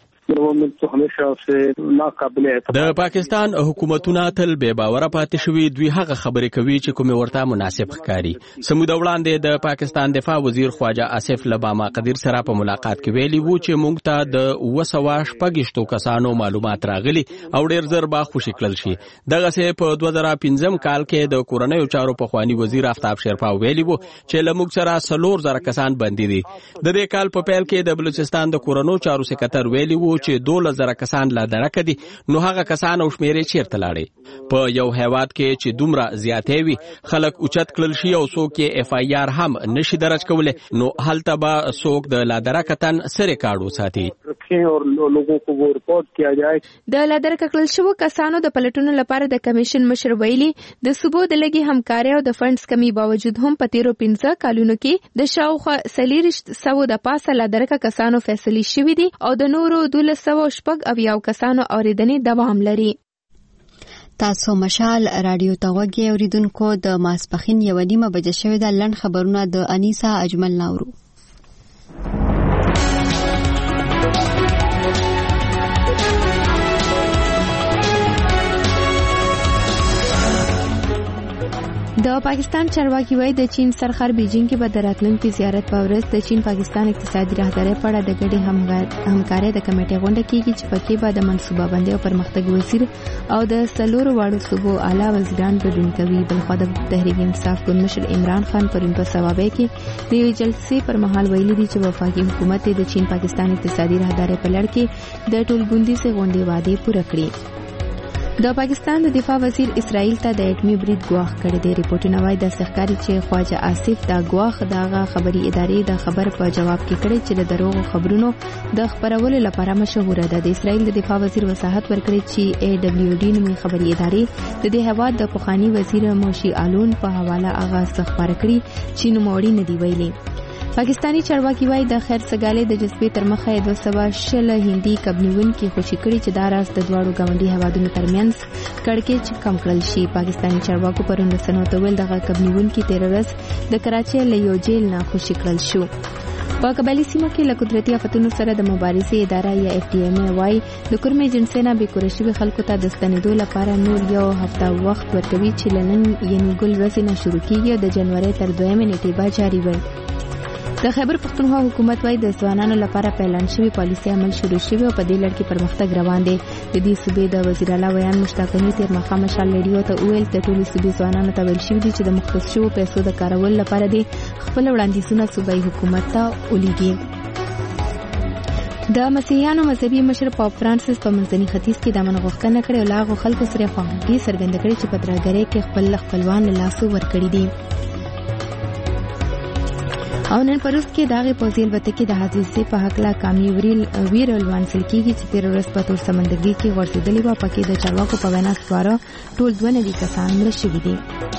S24: د پاکستان حکومتونه تل به باور پاتې شوی دوی هغه خبرې کوي چې کومه ورته مناسب ښکاري. سمود وړاندې د پاکستان دفاع وزیر خواجه آصف لباما قدیر سره په ملاقات کې ویلي وو چې موږ ته د وسوا شپږشتو کسانو معلومات راغلي او ډیر زر با خوشی کړل شي. دغه سه په دوه زره پنځم کال کې د کورنیو چارو په خواني وزیر آفتاب شیرپا ویلي وو چې لموږ سره سلور زره کسان باندې دي. د دې کال په پیل کې د بلوچستان د کورنیو چارو سکرټر ویلي وو چې دوله زره کسان لا درکه دي نو هغه کسان او شمیرې چیرته لاړې په یو هیواد کې چې دومره زیاتې وي خلک اوچت کړل شي او څوک یې اف آی آر هم نشي درج کولی نو هلته به څوک د لا درکه تن سره کاړو ساتي
S3: د لا درکه کړل شوو کسانو د پلټونو لپاره د کمیشن مشر ویلي د صوبو د لګي همکاري او د فنډز کمی باوجود هم په تیرو پنځه کالونو کې د شاوخوا څلوېښت سوه د پاسه لا درکه کسانو فیصلې شوې دي او د نورو دولس سوه شپږ اویاو کسانو اورېدنې دوام لري.
S1: تاسو مشال رادیو ته وګورئ اوریدونکو د ماسپخین یو نیمه بجې شوې ده لنډ خبرونه د انیسا اجمل ناورو. د پاکستان چارواکي وايي د چین سرخر بیجینګ کې به د راتلونکي زیارت په ورځ د چین پاکستان اقتصادي راهدارۍ په اړه د ګډې همکارۍ د کمیټې غونډه کیږي چې پکې به د منصوبه بندۍ او پرمختګ وزیر او د څلورو واړو صوبو اعلی وزیران ګډون کوي. بلخوا د تحریک انصاف ګوند مشر عمران خان پرون په سوابۍ کې د یوې جلسې پر مهال ویلي دي چې وفاقي حکومت د چین پاکستان اقتصادي راهدارۍ په لړ کې د ټولګوندیزې غونډې وعدې پوره کړې. د پاکستان د دفاع وزیر اسرائیل ته د اټمی برید ګواښ کړی دی. ریپورتونه وايي د ښکاري چې خواجه آصف دا ګواښ دغه خبري ادارې د خبر په جواب کې کړی چې د دروغو خبرونو د خبرولو لپاره مشهوره ده. د اسرائیل د دفاع وزیر وضاحت ورکړي چې ای ډبلیو ډي نومي خبري ادارې د دې هیواد د پخوانی وزیر موشي آلون په حواله هغه خبره کړې چې نوموړي نه دی ویلي. پاکستانی چارواکي وايي د خیر سګالې د جذبې تر مخه دوه سوه شل هندي کبنیونکي خوشي کړي چې دا راز د دواړو ګاونډي هیوادونو ترمنځ کړکېچ کم کړل شي. پاکستانی چارواکو پرون رسنیو ته ویل دغه کبنیونکي تیر ورځ د کراچۍ له یو جیل نه خوشي کړل شو. په قبایلي سیمو کې له قدرتي آفتونو سره د مبارزې اداره یا اف ټي ایم ای وايي د کورمې جنسي نه بې کوره شوي خلکو ته د ستنېدو لپاره نور یو هفته وخت ورکوي چې له نن یعنې ګل ورځې نه شروع کېږي او د جنورۍ تر دویمې نیټې به جاري وي. د خیبر پښتونخوا حکومت وايي د ځوانانو لپاره اعلان شوی پالیسي عمل شروع شوی او په دې لړ کې پرمختګ روان دی. د دې صوبې د وزیر اعلی ویان مشتاق علي تیر مخه مشال ریډیو ته ویل د ټولو صوبې ځوانانو ته ویل شوی دی چې د مختص شوو پیسو د کارول لپاره دی خپل وړاندیزونه صوبایي حکومت ته ولیږي. د مسیحیانو مذهبي مشر پاپ فرانسیس په منځني ختیځ کې د امن غوښتنه کړې او له هغو خلکو سره خواخوږي څرګنده کړې چې په ترهګرۍ کې خپل خپلوان له لاسو ورکړي دي. او نن پروس کې داغه پوزیل وته کې د حادثې په حق لا کامی ویل ویرل وانسل کېږي چې تیر ورځ په تور سمندرګي کې ورسېدلی و. پکې د چارواکو په وینا سواره ټول دوه نوي کسان مړه شوي دي.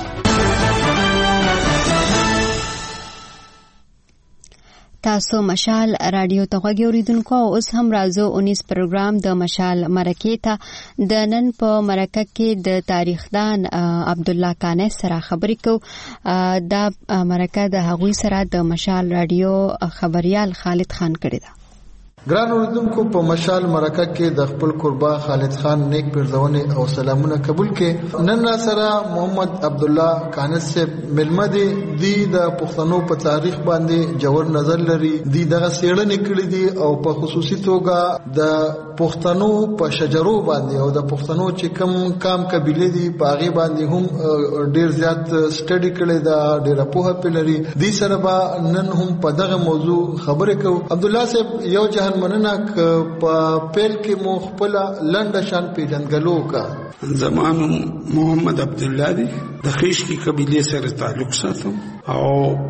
S1: تاسو مشال رادیو ته غوږی اوریدونکو اوس هم راځو اونیس پروګرام د مشال مرکې ته. د نن په مرکه کې د تاریخدان عبد الله کانه سره خبرې کوو. دا مرکه د هغوی سره د مشال رادیو خبريال خالد خان کړی ده.
S4: ګران اوریدونکو په مشال مرکه کې د خپل قربا خالد خان نیک پرځونه او سلامونه قبول کې. نن سره محمد عبد الله کانس سے ملمه دي دی د پښتنو په تاریخ باندې جوړ نظر لري. دی دغه سیړنې کړې دي او په خصوصي توګه د پښتنو په شجرو باندې او د پښتنو چې کم کام قبيله دي باغې باندې هم ډیر زیات سټډي کړي دا ډیر په هپه لري. دی سره به نن هم په دغه موضوع خبرې کوو. عبد الله صاحب یو جهان مننه په پیل کې مو خپل لنډه شان پیژنګلو کا.
S11: زمانو محمد عبد الله دی د خیشکی قبیله سره تعلق ساتم او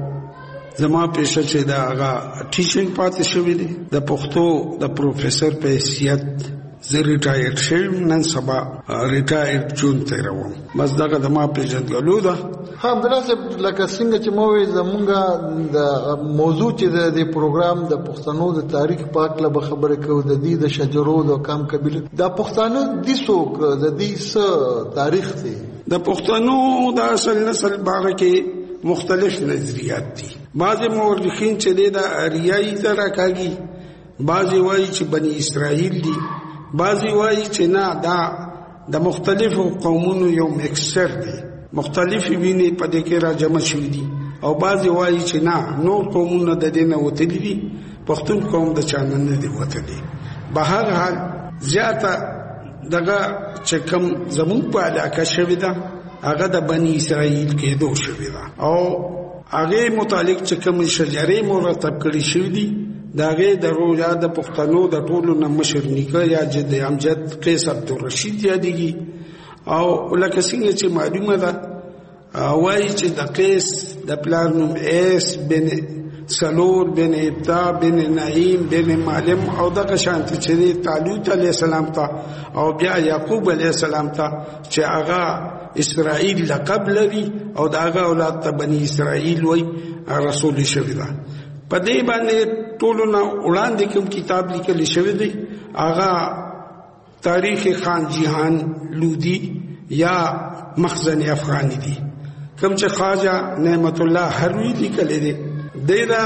S11: زما پیشه چې دا هغه ټیچینګ پاتې شوی دی د پښتو د پروفیسور په حیثیت زه ریټایر شوم. نن سبا ریټایر جون تیروم. بس دغه د ما پیژنګلو ده.
S4: ها عبدالله صاحب لکه څنګه چې مو وی زمونږ د موضوع چې د پروګرام د پښتنو د تاریخ په اړه به خبرې کوو د دې د شجرو د کم قبیله د پښتنو د څوک د دې څه تاریخ دی.
S11: د پښتنو د اصل نسل باغ کې مختلف نظریات دي. بعض مورخین چې د اریایي تر راکاږي، بعض وایي چې بني اسرائیل دي، بعضی وایي چې نه دا د مختلفو قومونو یو مکسچر دی، مختلفې وینې په دې کې را جمع شوي دي، او بعضی وایي چې نه نور قومونه د دې نه وتلي دي، پښتون قوم د چا نه نه دی وتلی. به هر حال زیاته دغه چې کوم زموږ په علاقه شوې ده هغه د بني اسرائیل کېدو شوې ده او هغې متعلق چې کوم شجرې مرتب کړي شوي دي داغه د روزا د پښتنو د ټولو نه مشر نیکه یا جد امجد قیس عبدالرشید یادېږي او لکه څنګه چې معلومه ده وایي چې د قیس د پلار نوم ایس بن سلول بن ابتا بن نعیم بن معلم او دغه شانتي چې طالوت علیه السلام ته او بیا یعقوب علیه السلام ته چې هغه اسرائیل لقب لري او دغه اولاد ته بنی اسرائیل وای رسول شوی ده. په دې باندې ټولو نه وړاندې کوم کتاب لیکل شوی دی هغه تاریخ خان جهان لودی یا مخزن افغانی دی کوم چې خواجه نعمت الله هروی لیکل دی دیدا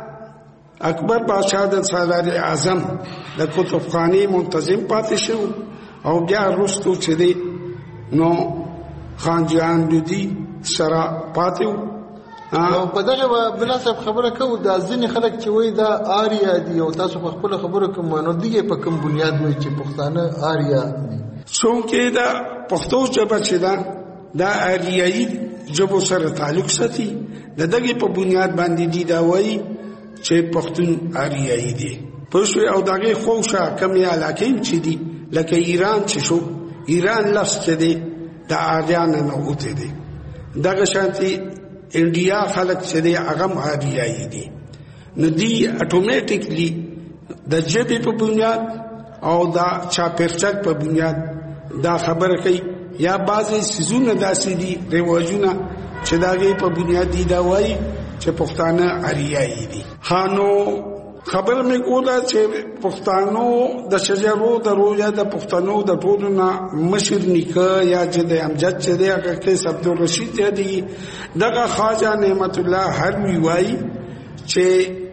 S11: اکبر بادشاہ د سالار اعظم د کتابخانه منتظم پاتې شو او بیا وروسته چې دی نو خان جهان لودی سره پاتې
S4: او په دغه بل څه خبره کوو د ځینې خلک چې وای دا آریا دی او تاسو په خپل خبرو کې مونږ دیګه په کوم بنیاد وای چې پښتانه آریا دي
S11: څونکه دا پښتو ژبه چې دا دا آریایي ژبه سره تعلق ساتي د دغه په بنیاد باندې دی دا وای چې پښتون آریایي دي پښوی او دغه خوښه کمی علاقې چې دي لکه ایران چې شو ایران لفظ چې دی د آریان نه اوته دي دغه شانتي انډیا خلک چې دی هغه آریایي دي نو دی اتوماتیکلی د ژبې په بنیاد او دا چاپرچک په بنیاد دا خبره کوي یا بعضی سيزونه داسې دي رواجونه چې داګه په بنیاد دي دا وایي چې پښتانه آریایي دي. هانو خبر مې کوله چې پښتانو د شجرو د روزه د پښتنو د ټولو نه مشر نیکه یا جد امجد چې دی هغه قیس عبدالرشید دی دغه خواجه نعمت الله هروی وایي چې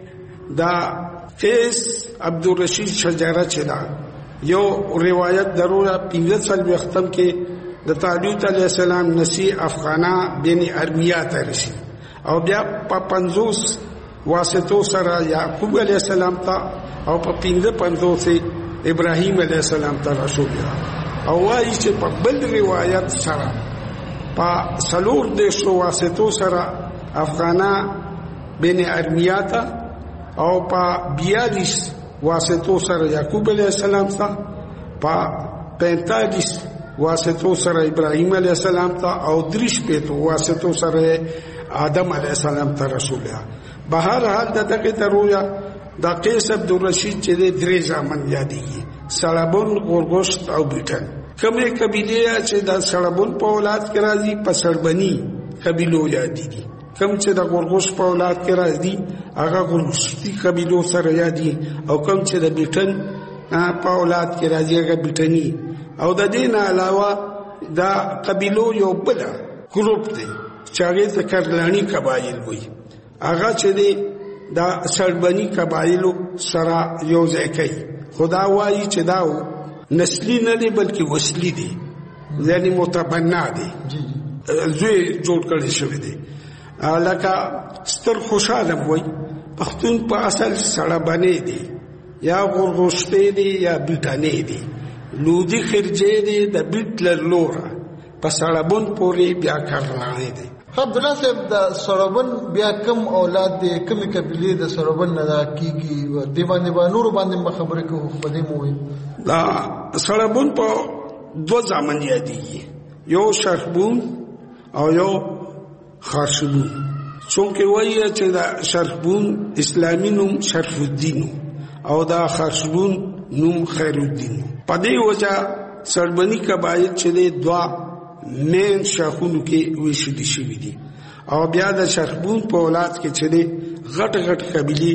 S11: دا قیس عبدالرشید شجره چې دا یو روایت ضروره پنځه سال وختم کې د طالوت علیه السلام نسی افغانا بن ارمیا ته رسید او بیا په پنځوس واسطو سره یعقوب علیه السلام ته او په پنځه پنځوس ابراهیم علیه السلام ته رسول او وايي چې په بل روایت سره په سلور دیشو واسطو سره افغانا بن ارمیا ته او په بیالیس واسطو سره یعقوب علیه السلام ته په پینتالیس واسطو سره ابراهیم علیه السلام ته او دریش پېتو واسطو سره آدم علیه السلام ته رسول الله. بهر حال د دغه ترویا د قیس عبدالرشید چې د درې ځامن یادېږي سړبون غورګوشت او بیټن کومه قبیله چې د سړبون په اولاد کې راځي په سړبني قبیلو یادېږي کوم چې د غورګوشت په اولاد کې راځي هغه غورګوشتي قبیلو سره یادېږي او کوم چې د بیټن په اولاد کې راځي هغه بیټني او د دې نه علاوه دا قبیلو یو بل ګروپ دی چې هغه د کرلانی قبایل وي هغه چې دی دا سړبني قبایلو سره یو ځای کوي خدا وایي چې دا نسلی نه دی بلکې وسلی دی یعنی متبنا دی زوی جوړ کړی شوی دی لکه ستر خوشاله وي پښتون په اصل سړبني دی یا غورغوشته دی یا بیٹانه دی لودی خرجه دی د بیت لورا په سړبون پورې بیا کرلانی دی.
S4: عبدالله صاحب د سړبن بیا کم اولاد دی کمی قبیله د سړبن نه دا کیږي دی باندې با نور باندې خبره کوو په دې مو
S11: دا سړبن په دو ځامن یادېږي یو شربون او یو خاشبون څنګه وایي چې دا شربون اسلامي نوم شرف الدین او دا خاشبون نوم خیر الدین په دې وجه سړبني قبایل چې دوا مین شاخونو کې ویشل شوی دي او بیا د شربون په اولاد کې چې دي غټ غټ قبيله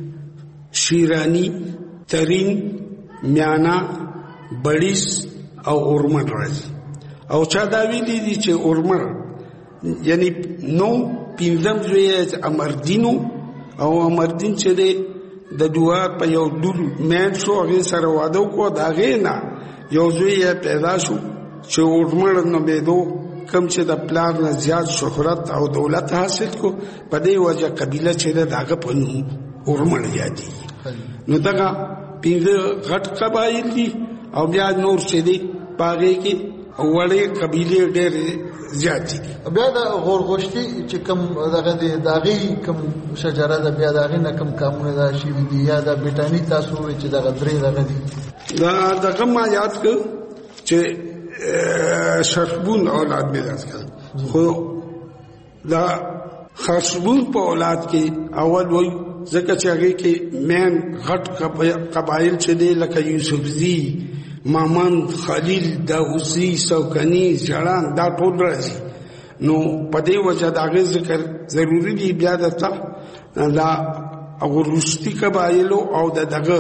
S11: شیرانی ترین میانا بړیس او اورمن راځي او چا دا ویلي دي چې اورمن یعنی نو پینځم زوی امردینو او امردین چې دي د دوا په یو دور مین شو هغه سره واده کو دا غینا یو زوی پیدا شو چې اورمن نو بيدو کم چې د پلان نه زیات شهرت او دولت حاصل کو په دې وجه قبيله چې داګه پنو اورمن یادي نو داګه پینځه غټ قبایل دي او بیا نور چې دي پاګه کې وړې قبيله ډېر زیات دي.
S4: بیا د غورغوشتي چې کوم دغه د داغي کوم شجره د بیا داغي نه کوم کامونه دا شي دي یا د بټانی تاسو چې دغه درې دغه دي
S11: دا دغه ما یاد ک چې شربون اولاد میراث کړ خو دا خرشبون په اولاد کې اول وای ځکه چې هغه کې مین غټ قبایل چې دی لکه یوسفزی، مامند، خلیل، داوسی، سوکنی، جړان دا ټول راځي. نو په دې وجه دا غي ذکر ضروری دی. بیا د تا دا اغورشتي قبایل او دغه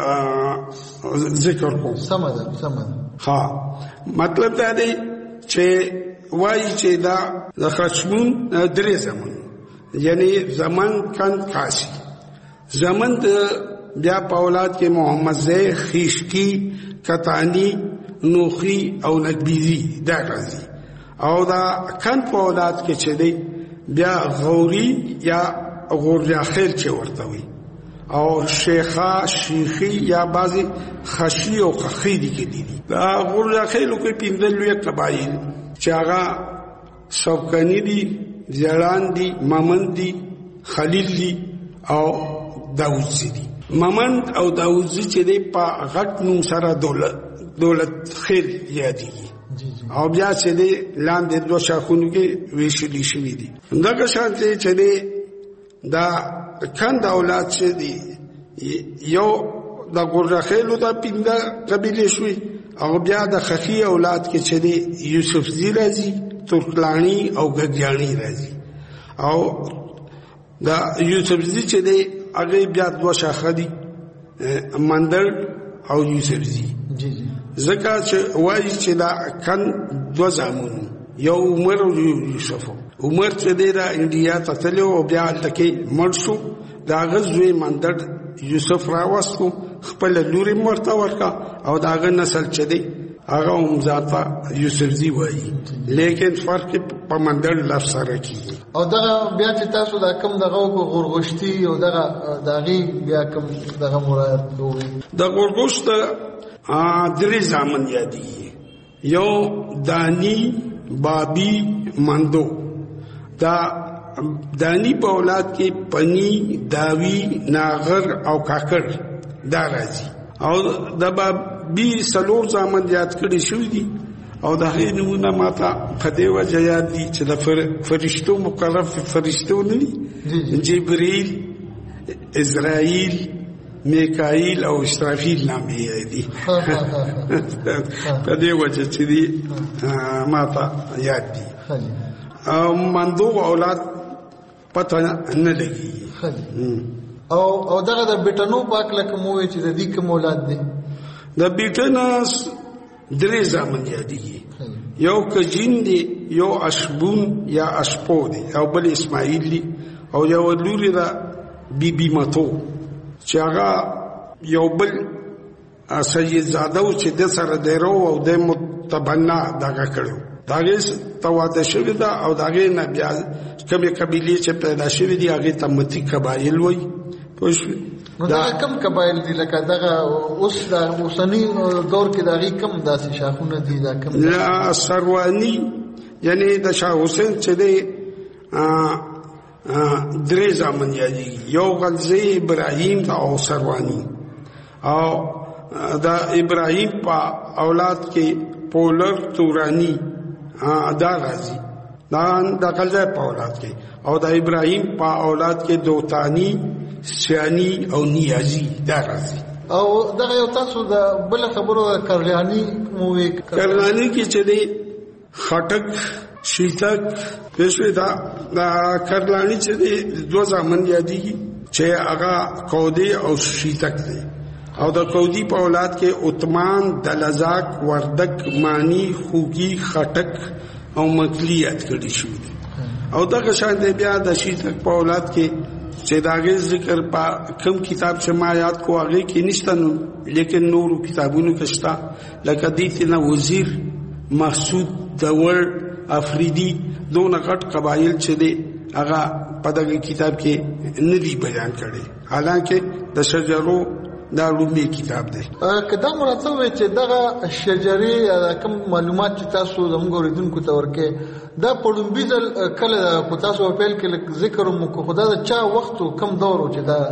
S11: ذکر کوم.
S4: سمه سمه
S11: ها مطلب دا دی چې وای چې دا د خشمون درې زمون یعنی زمان کان کاشي زمن د بیا په اولاد کې محمد زی، خیشکی، کتانی، نوخی او نقبیزی دا راځي. او دا کان په اولاد کې چې دی بیا غوري یا غوریا خیل چې ورته وي او شیخا، شیخی یا بعضی خشی او خخی دي کې دي. دا غوریا خیلو کې پیندل لوی قبایل چې هغه سوکنی دي، جړان دي، مامند دي، خلیل دي او داوودزی دي. مامند او داوودزی چې دی په غټ نوم سره دولت دولت خیل یادېږي او بیا چې دی لاندې دوه شاخونو کې ویشلي شوي دي. همدغه شان چې دی دا کند اولاد چې دی یو د ګورخیلو د پینده قبیلې شوي او بیا د خخی اولاد کې چې دی یوسفزی راځي، ترکلانی او ګګیانی راځي. او دا یوسفزی چې دی هغه بیا دوه شاخه دي، مندر او یوسفزی. ځکه چې وایي چې دا کن دوه زامن یو عمر او یوسف. عمر چې دی دا انډیا ته تلو او بیا هلته مړ شو. د هغه زوی مندر یوسف راوستو، خپل لوري مرته ورکا او د هغه نسل چې دی هغه هم ذاته یوسفزی وایي، لیکن فرق په مندر لفظ سره کیږي.
S4: او دغه بیا چې تاسو دا کم دغه غورغوشتي او دغه داغي بیا کم دغه مراد دوی
S11: د غورغوشت درې زامن یادي. یو دانی، بابی، مندو. دا دانی په اولاد کې پنی، داوی، ناغر او کاکر دا راځي. او د بابی سلور زامن یاد کړي شو دي او د هغې نمونه ماته په دې وجه یاد دي چې د فرشتو مقرب فرشتو نه دي، جبریل، اسرائیل، میکائیل او اسرافیل نام یې دي. په دې وجه چې دي ماته یاد دي. مندو اولاد پته نه لګي.
S4: او او دغه د بیٹنو پاک لکه مو چې د دې کوم اولاد دي
S11: د بیٹناس درې زامن یادېږي. یو کجین دی، یو اشبون یا اشپو دی، او بل اسماعیل دی، او یو لوري دا بی بی متو چې هغه یو بل سید زاده و چې د سره دیرو او د متبنا دغه کړو. داغه تواده شوی دا او داغه نه بیا کومه قبیله چې پیدا شوی دی هغه ته متی قبایل وای. پوه
S4: نو دا کم قبایل دي لکه دغه اوس د اوسنی دور کې دغه کم داسې شاخونه دي دا کم
S11: لا سروانی یعنی د شاه حسین چې دی درې زامن یادي. یو غلزی ابراهیم او سروانی. او دا ابراهیم په اولاد کې پولر، تورانی دا راځي. دا د غلزی په اولاد کې. او د ابراهیم په اولاد کې دوتانی، سیانی او نیازی دا راځي.
S4: او دغه یو تاسو د بل خبرو کرلانی مو وی
S11: کرلانی کې چې دی خټک، شیتک پښې دا دا کرلانی چې دی دوه ځامن یادي چې هغه کودی او شیتک دی. او د کودی په اولاد کې عثمان، دلزاک، وردک، مانی، خوګي، خټک او مکلی یاد کړی شو. او دغه شان دی بیا د شیتک په اولاد کې چې داغه ذکر په کم کتاب چې ما یاد کو هغه کې نشته نو، لیکن نورو کتابونو کې شته. لکه دیتنا وزیر، محسود، دور، افریدی دونه غټ قبایل چې دی هغه په دغه کتاب کې نه دی بیان کړي. حالانکه د شجرو دا لومړی کتاب دی.
S4: کدا مراتب چې دغه شجرې کوم معلومات چې تاسو زموږ اوریدونکو ته ورکې دا په لومړي ځل کله په تاسو په پیل کې ذکر مو کو خدا دا چا وخت کم دور چې دا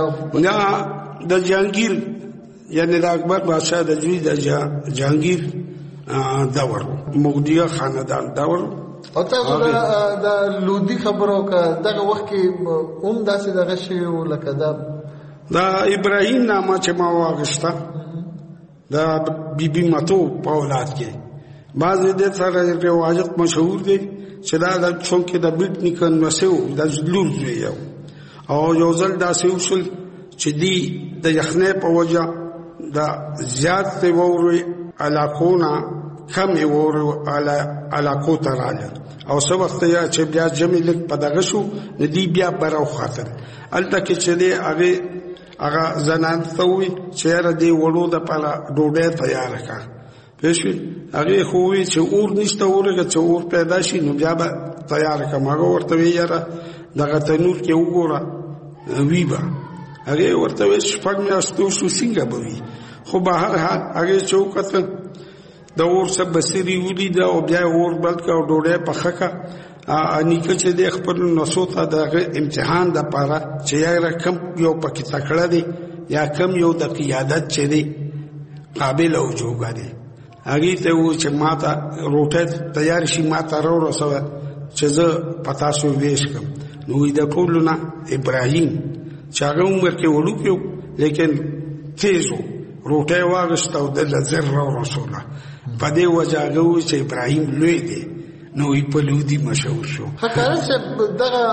S11: دا د جهانگیر یعنی د اکبر بادشاہ د جوی د جهانگیر دور مغدیه خاندان دور.
S4: او تاسو دا لودي خبرو که دغه وخت کې هم داسې دغه شی لکه دا
S11: دا ابراهیم نامه چې ما واغشته دا بیبي ماتو په اولاد کې بعضې دې سره روایت مشهور دی چې دا د چونکې د بیټ نیکن وسو د لور زوی یو او یو ځل داسې وشول چې دی د یخنۍ په وجه د زیات ووري علاقونه کم ووري علاقو ته راغله او څه وخت یا چې بیا جمع لږ په دغه شو نو دی بیا براو خاطر هلته کې چې دی هغې هغه زنان ته ووایي چې یاره دې وړو دپاره ډوډۍ تیاره کړه پوه شوې هغې خو ووایي چې اور نشته ورګه چې اور پیدا شي نو بیا به تیاره کړم هغه ورته وایي یاره دغه تنور کې وګوره وي به هغې ورته وایي شپږ میاشتو شو څنګه به وي خو به هر حال هغې چې وکتل د اور څه بصیري ولیده او بیا اور بل کړه او ډوډۍ پخه کړه نیکه چې دی خپل نسو ته د امتحان دپاره چې یاره کم یو پکې تکړه دی یا کم یو د قیادت چې دی قابل او جوګه دی هغې ته ووایي چې ما ته روټۍ تیار شي ما ته راورسوه چې زه په تاسو ویش کړم نو وایي د ټولو نه ابراهیم چې هغه عمر کې وړوکی و لیکن تیز و روټۍ واغشته او دله زر راورسوله په دې وجه هغه ووایي چې ابراهیم لوی دی نو وی په لودي مشهور شو.
S4: حکارت صاحب دغه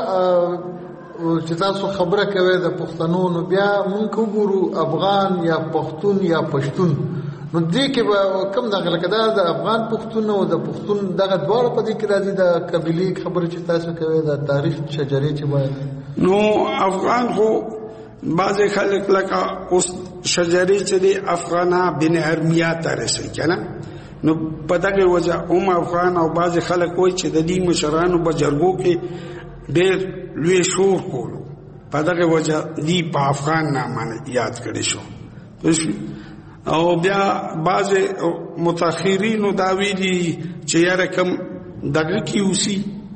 S4: چې تاسو خبره کوي د پښتنو نو بیا مونږ وګورو افغان یا پښتون یا پښتون نو دې کې به کوم دغه لکه دا د افغان پښتون او د پښتون دغه دواړه په دې کې راځي د قبیلې خبره چې تاسو کوي د تاریخ شجرې چې باید
S11: نو افغان خو بعضې خلک لکه اوس شجرې چې دی افغانه بن ارمیا ته رسوي که نه نو په دغه وجه هم افغان او بعضې خلک وایي چې د دې مشرانو په جرګو کې ډېر لوی شور کولو په دغه وجه دی په افغان نامه یاد کړی شو. او بیا بعضې متاخرینو دا ویلي چې یاره کم دغه کې اوسي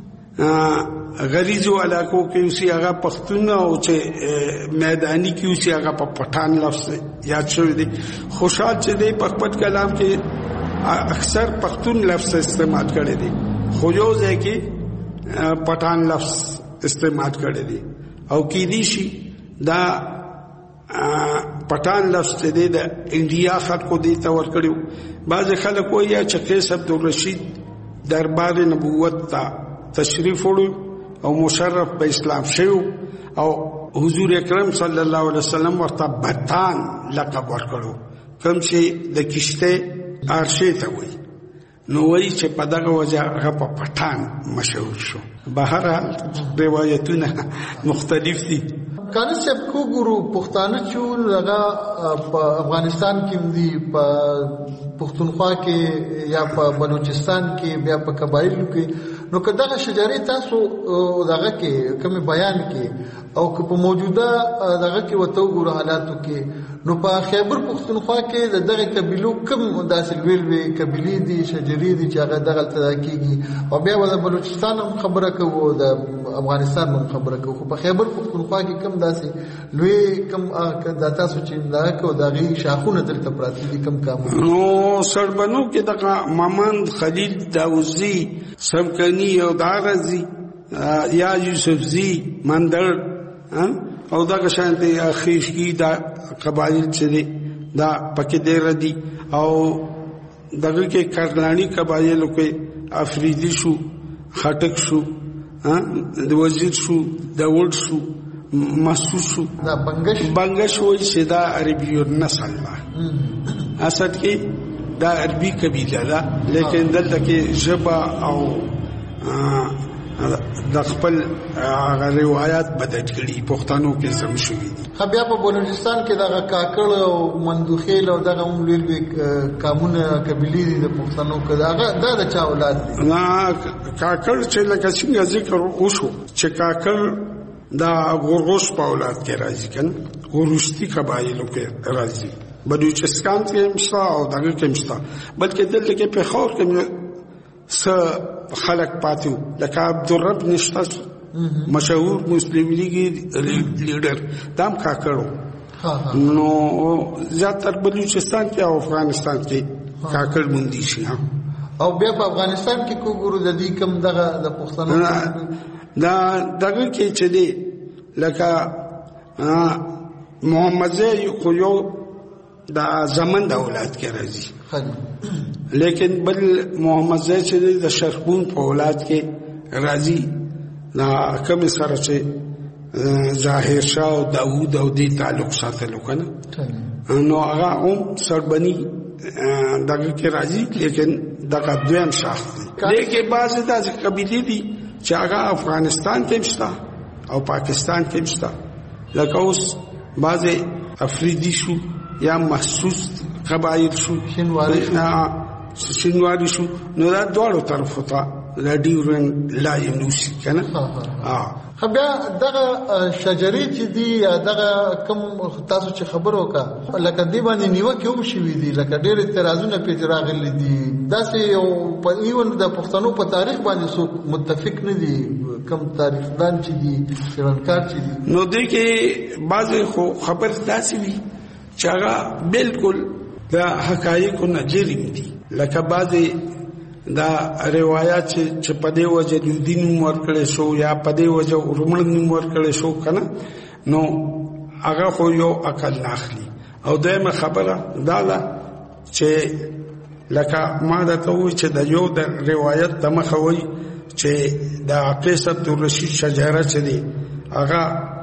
S11: غریزو علاقو کې اوسي هغه پښتون او چې میداني کې اوسي هغه په پټان لفظ یاد شوی دی. خوشحال چې دی په خپل کلام کې اکثر پښتون لفظ استعمال کړی دی خو یو ځای کې پټان لفظ استعمال کړی دی او کېدی شي دا پټان لفظ چې دی د انډیا خلکو دې ته ورکړی. بعضې خلک وایي چې قیس عبدالرشید دربار نبوت ته تشریف وړو او مشرف په اسلام شوی او حضور اکرم صلی الله علیه وسلم ورته بطان لقب ورکړو کوم چې د کشته ارشې ته وایي نو وایي چې په دغه وجه هغه په پټان مشهور شو. بهرحال روایتونه مختلف دي.
S4: کانه صاحب کو ګورو پښتانه چې هغه په افغانستان کې دي په پښتونخوا کې یا په بلوچستان کې بیا په قبایلو کې نو که دغه شجرې تاسو دغه کې کوم بیان کې او که په موجوده دغه کې وته ګورو حالاتو کې نو په خیبر پښتونخوا کې دغه قبیلو کوم داسې ویل وی قبیلې دي شجرې دي چې هغه دغه تدا کېږي او بیا د بلوچستان هم خبره کوو د افغانستان هم خبره کوو خو په خیبر پښتونخوا کې کوم داسې لوی کوم د تاسو چې دغه کو دغه شاخونه دلته پراته دي کوم کار
S11: نو سربنو کې دغه مامند خلیل داوزی سمکنی او دارزی یا یوسفزی مندر او دغه شانتي اخیشکی دا قبایل چې دي دا پکې ډېر دي او دغه کې کرلانی قبایلو کې افریدي شو خټک شو د وزیر شو داوود شو مسعود شو
S4: دا بنگش
S11: بنگش وایي چې دا عربي نسل ده اصل کې دا عربي قبیله ده لیکن دلته کې ژبه او د خپل روایت بدل کړي پښتنو کې زم شوي دي.
S4: بیا په بلوچستان کې دغه کاکړ او مندوخیل او دغه هم لوی لوی قامونه قبیلې دي د پښتنو کې دغه دا د چا اولاد دي
S11: نه کاکړ چې لکه څنګه ذکر وشو چې کاکړ دا غورغوش په اولاد کې راځي کنه وروستی قبایلو کې راځي بلوچستان کې مشتا او دغه کې مشتا بلکې دلته کې په خور کې س خلق پاتو لکه عبدالرب نشتا مشهور مسلم لیگ لیډر دام کا کړو نو زیاتره بلوچستان کې او افغانستان کې کاکړ مونږ دي شي
S4: او بیا په افغانستان کې کو ګورو د دې کم دغه د پښتنو
S11: دا دغه کې چې دی لکه محمد زوی خو یو د زمن د اولاد کې راځي لیکن بل محمد زوی چې د شرقون په اولاد کې راځي نا کوم سره چې ظاهر شاه او داوود او دې تعلق ساتلو کنه نو هغه هم سربني دغه کې راځي لیکن دغه دویم شاخ دی لیکن بعضې داسې قبیلې دي چې هغه افغانستان کې مشته او پاکستان کې مشته لکه اوس بعضې افریدي شو یا محسوس قبایل شو شینواري شو نو دا دواړو طرفو ته د ډیورنډ لاین اوسي که نه
S4: بیا دغه شجرې چې دي یا دغه کم تاسو چې خبر وکړه لکه دې باندې نیوکې هم شوي دي لکه ډېر اعتراضونه پرې راغلي دي داسې یو ایون د پښتنو په تاریخ باندې څوک متفق نه دي کم تاریخدان چې دي څېړنکار چې دي
S11: نو دې کې بعضې خو خبر داسې وي چې هغه بالکل د حقایقو نه جرم دي لکه بعضې دا روایت چې په دې وجه دین نوم ورکړی شو یا په دې وجه ورمړ نوم ورکړی شو کنه نو هغه خو یو عقل ناخلی او دایمه خبره دا ده چې لکه ما درته ووایي چې د یو د روایت د مخه وایي چې د قیس عبدالرشید شجره چې دی هغه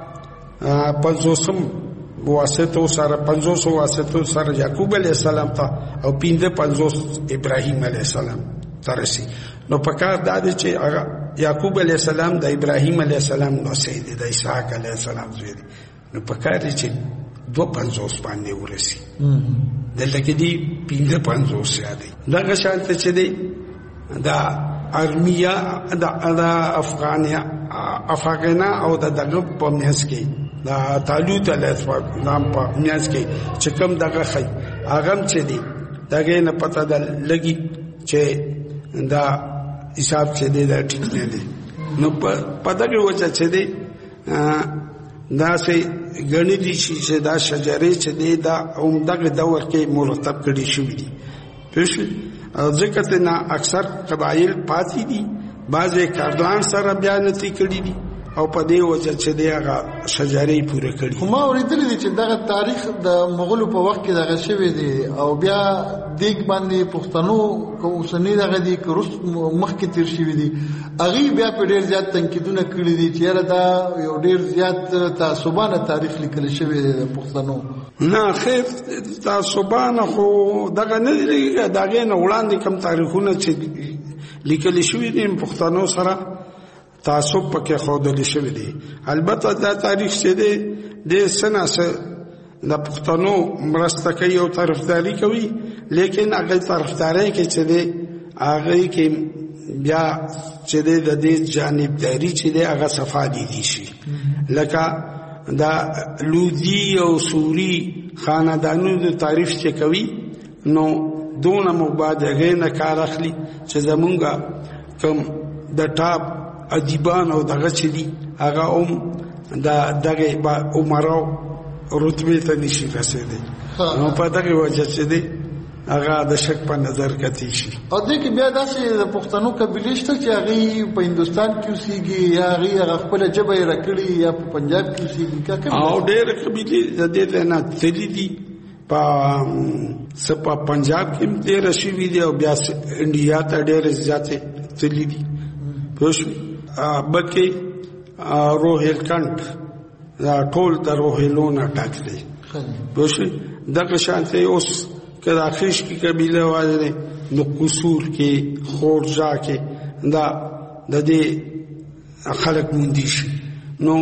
S11: پنځوسم واسطو سره پنځوس واسطو سره یعقوب علیه السلام ته او پنځه پنځوس ابراهیم علیه السلام ترسي نو پکار دا دی چې هغه یعقوب علیه السلام د ابراهیم علیه السلام نو سید د اسحاق علیه السلام زوی دی نو پکار دی چې دو پنځوس باندې ورسي دلته کې دی پنځه پنځوس یادي دغه شانته چې دی دا ارمیا د افغانیا افغانا او د دغه په میاس کې دا طالوت علیه السلام په میاس کې چې کوم دغه خی هغه چې دی دغه نه پته د لګي چې دا حساب چې دی دا ټیک نه دی نو په دغه وجه چې دی دا سه غنی دي چې دا شجرې چې دی دا عمدغه دور کې مرتب کړي شوې دي پښ ځکه ته نه اکثر قبایل پاتې دي بعضې کارلان سره بیانتی کړي دي او په دې وجه چې دی هغه شجرې پوره کړي
S4: خو ما اورېدلی دي چې دغه تاریخ د مغولو په وخت کې دغه شوی دی او بیا دیګ باندې پښتنو که اوسني دغه دي که روس مخکې تېر شوي دي هغوی بیا په ډېر زیات تنقیدونه کړي دي چې یاره دا یو ډېر زیات تعصبانه تاریخ لیکلی شوی دی د پښتنو
S11: نه خیر تعصبانه خو دغه نه دي د هغې نه وړاندې کوم تاریخونه چې لیکلی شوي دي پښتنو سره تعصب پکې ښودلی شوی دی البته دا تاریخ چې دی ډېر څه ناڅه د پښتنو مرسته کوي او طرفداري کوي لیکن هغه طرفدارۍ کې چې دی هغې کې بیا چې دی د دې جانبداري چې دی هغه صفا دیدی شي لکه دا لودي او سوري خاندانونو تعریف چې کوي نو دونه موږ باید هغې نه کار اخلي چې زمونږ کوم د ټاپ ادیبان او دغه چې دي هغه هم د دغه عمرو رتبې ته نشي رسېدی نو په دغه وجه چې دی هغه د شک په نظر کتې شي
S4: او دې کې بیا داسې د پښتنو قبیلې شته چې هغوی په هندوستان کې اوسېږي یا هغوی هغه خپله ژبه یې راکړي یا په پنجاب کې اوسېږي
S11: او ډېرې قبیلې د دې ځای نه تللي دي په څه په پنجاب کې هم تېره شوي دي او بیا انډیا ته ډېرې زیاتې تللي دي پوه شوې بلکې روهیلکنډ دا ټول د روهیلو نه ډک دی پوه شوې دغه شانتې اوس که د اخیش کې قبیله والی نو قصور کې خورجا کې دا د دې خلک موندي شي نو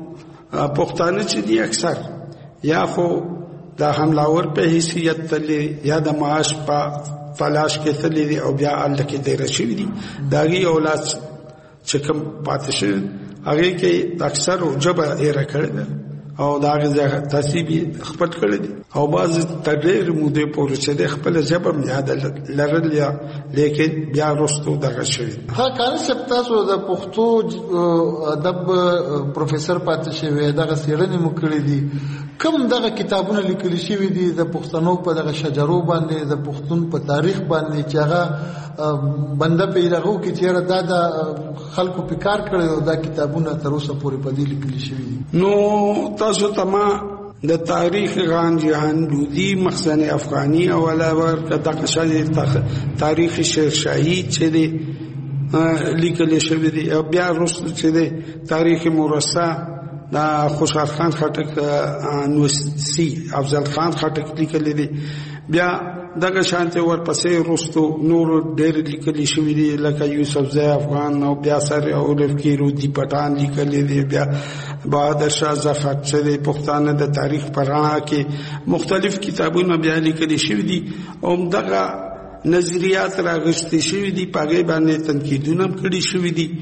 S11: پښتانه چې دي اکثر یا خو د حملاور په حیثیت تللی یا د معاش په تلاش کې تللی دي او بیا الله کې تېره شوي دي د هغې اولاد چې کوم پاتې شوي هغې کې د اکثرو ژبه هېره کړې ده او دا غږ تاسو به خپل کړی دي او باز تدیر موده پورې چې د خپل ژبه یاد لرل یا لیکن بیا رستو دغه شوی.
S4: ها کار سپ تاسو د پښتو ادب پروفیسور پاتې شوی دغه سیړنې مو کړې دي کوم دغه کتابونه لیکل شوی دي د پښتنو په دغه شجرو باندې د پښتون په تاریخ باندې چې هغه بنده پیرغو کې چیرې دا د خلکو په کار کړی دا کتابونه تر اوسه پورې په دې لیکل شوی دي.
S11: نو تاسو ته د تاریخ غان جهان دودی مخزن افغانی او علاوه دغه شای تاریخ شیرشاهی چې دی لیکل شوی دی او بیا وروسته چې دی تاریخ مرصع دا خوشحال خان خټک نوسی افضل خان خټک لیکل دي بیا دغه شانته ورپسې وروسته نور ډېر لیکل شوی دی لکه یوسف زئی افغان او بیا سره او لفکیرو دی پټان لیکل دي بیا بهادر شاه ظفر چې د پښتانه د تاریخ پرانا کې مختلف کتابونه بیا لیکل شوی دي او دغه نظریات راغستې شوی دي پاګې باندې تنقیدونه کړي شوی دي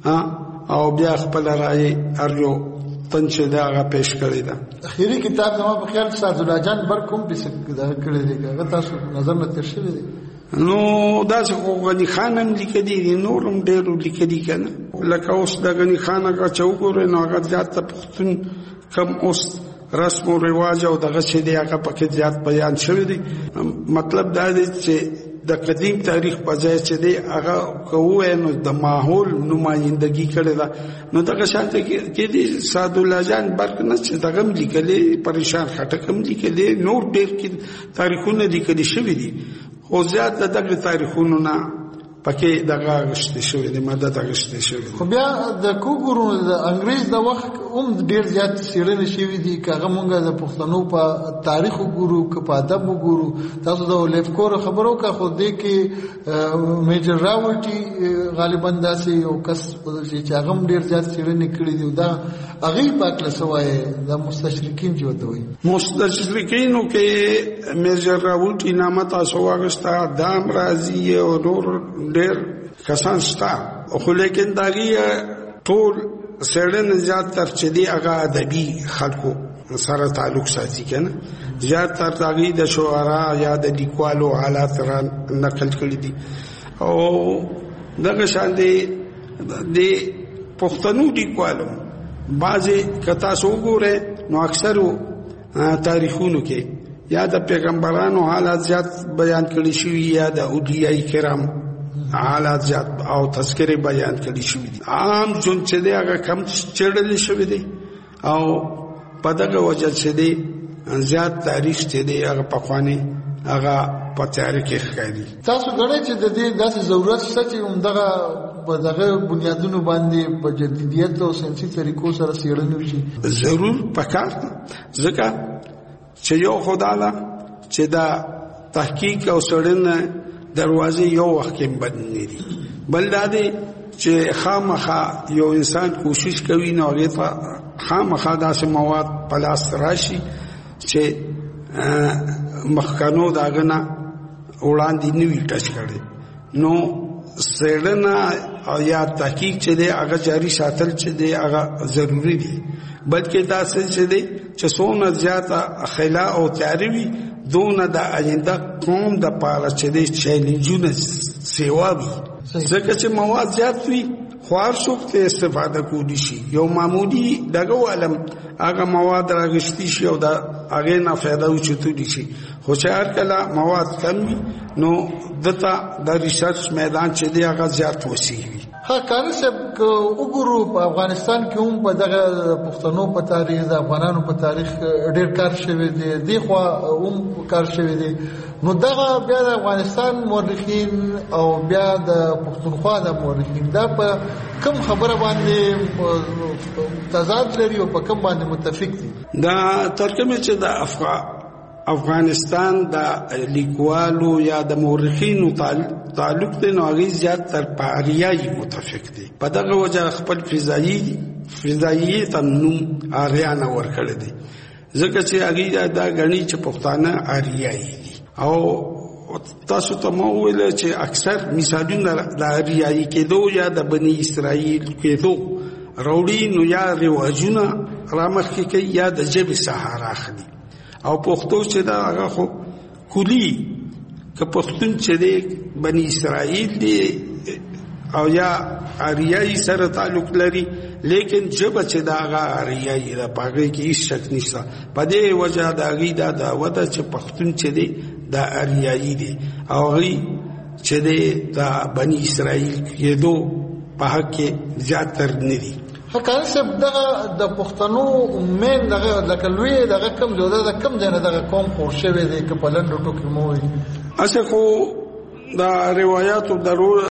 S11: او بیا خپل رائے ارجو تنچ دا هغه پیش کړی دا.
S4: اخیری کتاب زما په خیال سعد الله جان بر کوم په څه دا کړی دی هغه تاسو نظر نه تر شوی دی.
S11: نو دا څه غنی خان هم لیکلی دی نورم ډېر لیکلی کنه لکه اوس د غنی خان هغه چوکور نو هغه ځات پښتون کم اوس رسم او رواج او دغه څه دی هغه پکې ځات بیان شوی دی. مطلب دا دی چې د قدیم تاریخ په ځای چې دی هغه کوو نو د ماحول نمائندګي کړي دا نو دغه شانته کې دی سعد الله جان برک نه چې دغه لیکلي پریشان خټک هم لیکلي نور ډېر کې تاریخونه لیکلي شوی دي خو زیات دغه تاریخونو نه پکې دغه غشت شوی دی مدد غشت شوی دی.
S4: خو بیا د کوګورو د انګريز د وخت هم ډېر زیات سیرنه شوی دی کاغه مونږه د پښتنو په تاریخ وګورو ک په ادب وګورو تاسو د لیفکور خبرو کا خو دې کې میجر راولټي غالبا داسې او کس چې هغه ډېر زیات سیرنه کړی دی دا هغه پاکله سوای د مستشرقین جو ته وي
S11: مستشرقینو کې میجر راولټي نامه تاسو واغستا دام راضي او نور ډېر کسان شته خو لیکن داغي ټول سړن زیات تر چې دی هغه ادبي خلکو سره تعلق ساتي کنه زیات تر داغي د شعرا یا د لیکوالو حالات را نقل کړی دي او دغه شان دي د پښتنو لیکوالو بعضي کتا سو ګوره نو اکثرو تاریخونو کې یا د پیغمبرانو حالات زیات بیان کړي شوی یا د اولیاء کرام حالات زیات او تذکرې بیان کړي شوی دي عام جون چې دی هغه کم چړل شوی دی او په دغه وجه چې دی زیات تاریخ چې دی هغه پخوانی هغه په تاریخ کې ښکاري.
S4: تاسو غواړئ چې د دې داسې ضرورت شته چې همدغه په دغه بنیادونو باندې په جدیدیت او ساينسي طریقو سره څېړنې وشي؟
S11: ضرور پکار ځکه چې یو خدای چې دا تحقیق او څېړنه دروازه یو وخت کې بند نه دي بل دا دی چې خامخا یو انسان کوشش کوي نو هغه ته خامخا داسې مواد په لاس راشي چې مخکانو داغه نه وړاندې نیوي ټچ کړي نو څېړنه یا تحقیق چې دی هغه جاری ساتل چې دی هغه ضروری دی بلکې دا څه چې دی چې څونه زیاته خلا او تیاری دونه د آینده قوم د پاره چې د چیلنجونو سیوا وي ځکه چې مواد زیات وي خوار څوک استفاده کولی شي یو معمولی دغه علم هغه مواد راغشتي شي او د هغه نه فایده وچتولی شي خو چې هر کله مواد کم وي نو دته د ریسرچ میدان چې دی هغه زیات وسی وي.
S4: ها کار صاحب وګورو په افغانستان کې هم په دغه پښتنو په تاریخ د افغانانو په تاریخ ډېر کار شوی دی دی خو هم کار شوی دی نو دغه بیا د افغانستان مورخین او بیا د پښتونخوا د مورخین دا په کوم خبره باندې تضاد لري او په کوم باندې متفق دي؟
S11: دا ترکمه چې د افغان افغانستان د لیکوالو یا د مورخینو تعلق دی نو هغه زیات تر پاریای متفق دي په دغه وجه خپل فضایی فضایی تنوم اریانه ورکړي دي ځکه چې هغه دا غني چې پښتانه اریای دي او تاسو ته مو ویل چې اکثر مثالونه د اریای کېدو یا د بنی اسرائیل کېدو راوړي نو یا رواجونه رامخ کې کوي یا د جبه سهارا اخلي او پښتو چې دا هغه خو کلی که پښتون چې دی بني اسرائیل دی او یا اریایي سره تعلق لري لیکن جبه چې دا هغه اریایي دا پاګه کې هیڅ شک نشته په دې وجه دا غي دا دا ودا چې پښتون چې دی دا اریایي دی او غي چې دی دا بني اسرائیل کې دو په حق کې زیاتر نه دي
S4: حکار صاحب دغه د پښتنو مین دغه لکلوی دغه کم جوړه د کم ځنه دغه قوم خور شوی دی ک په لندو ټوکی مو وي
S11: اسه خو دا روایتو ضرور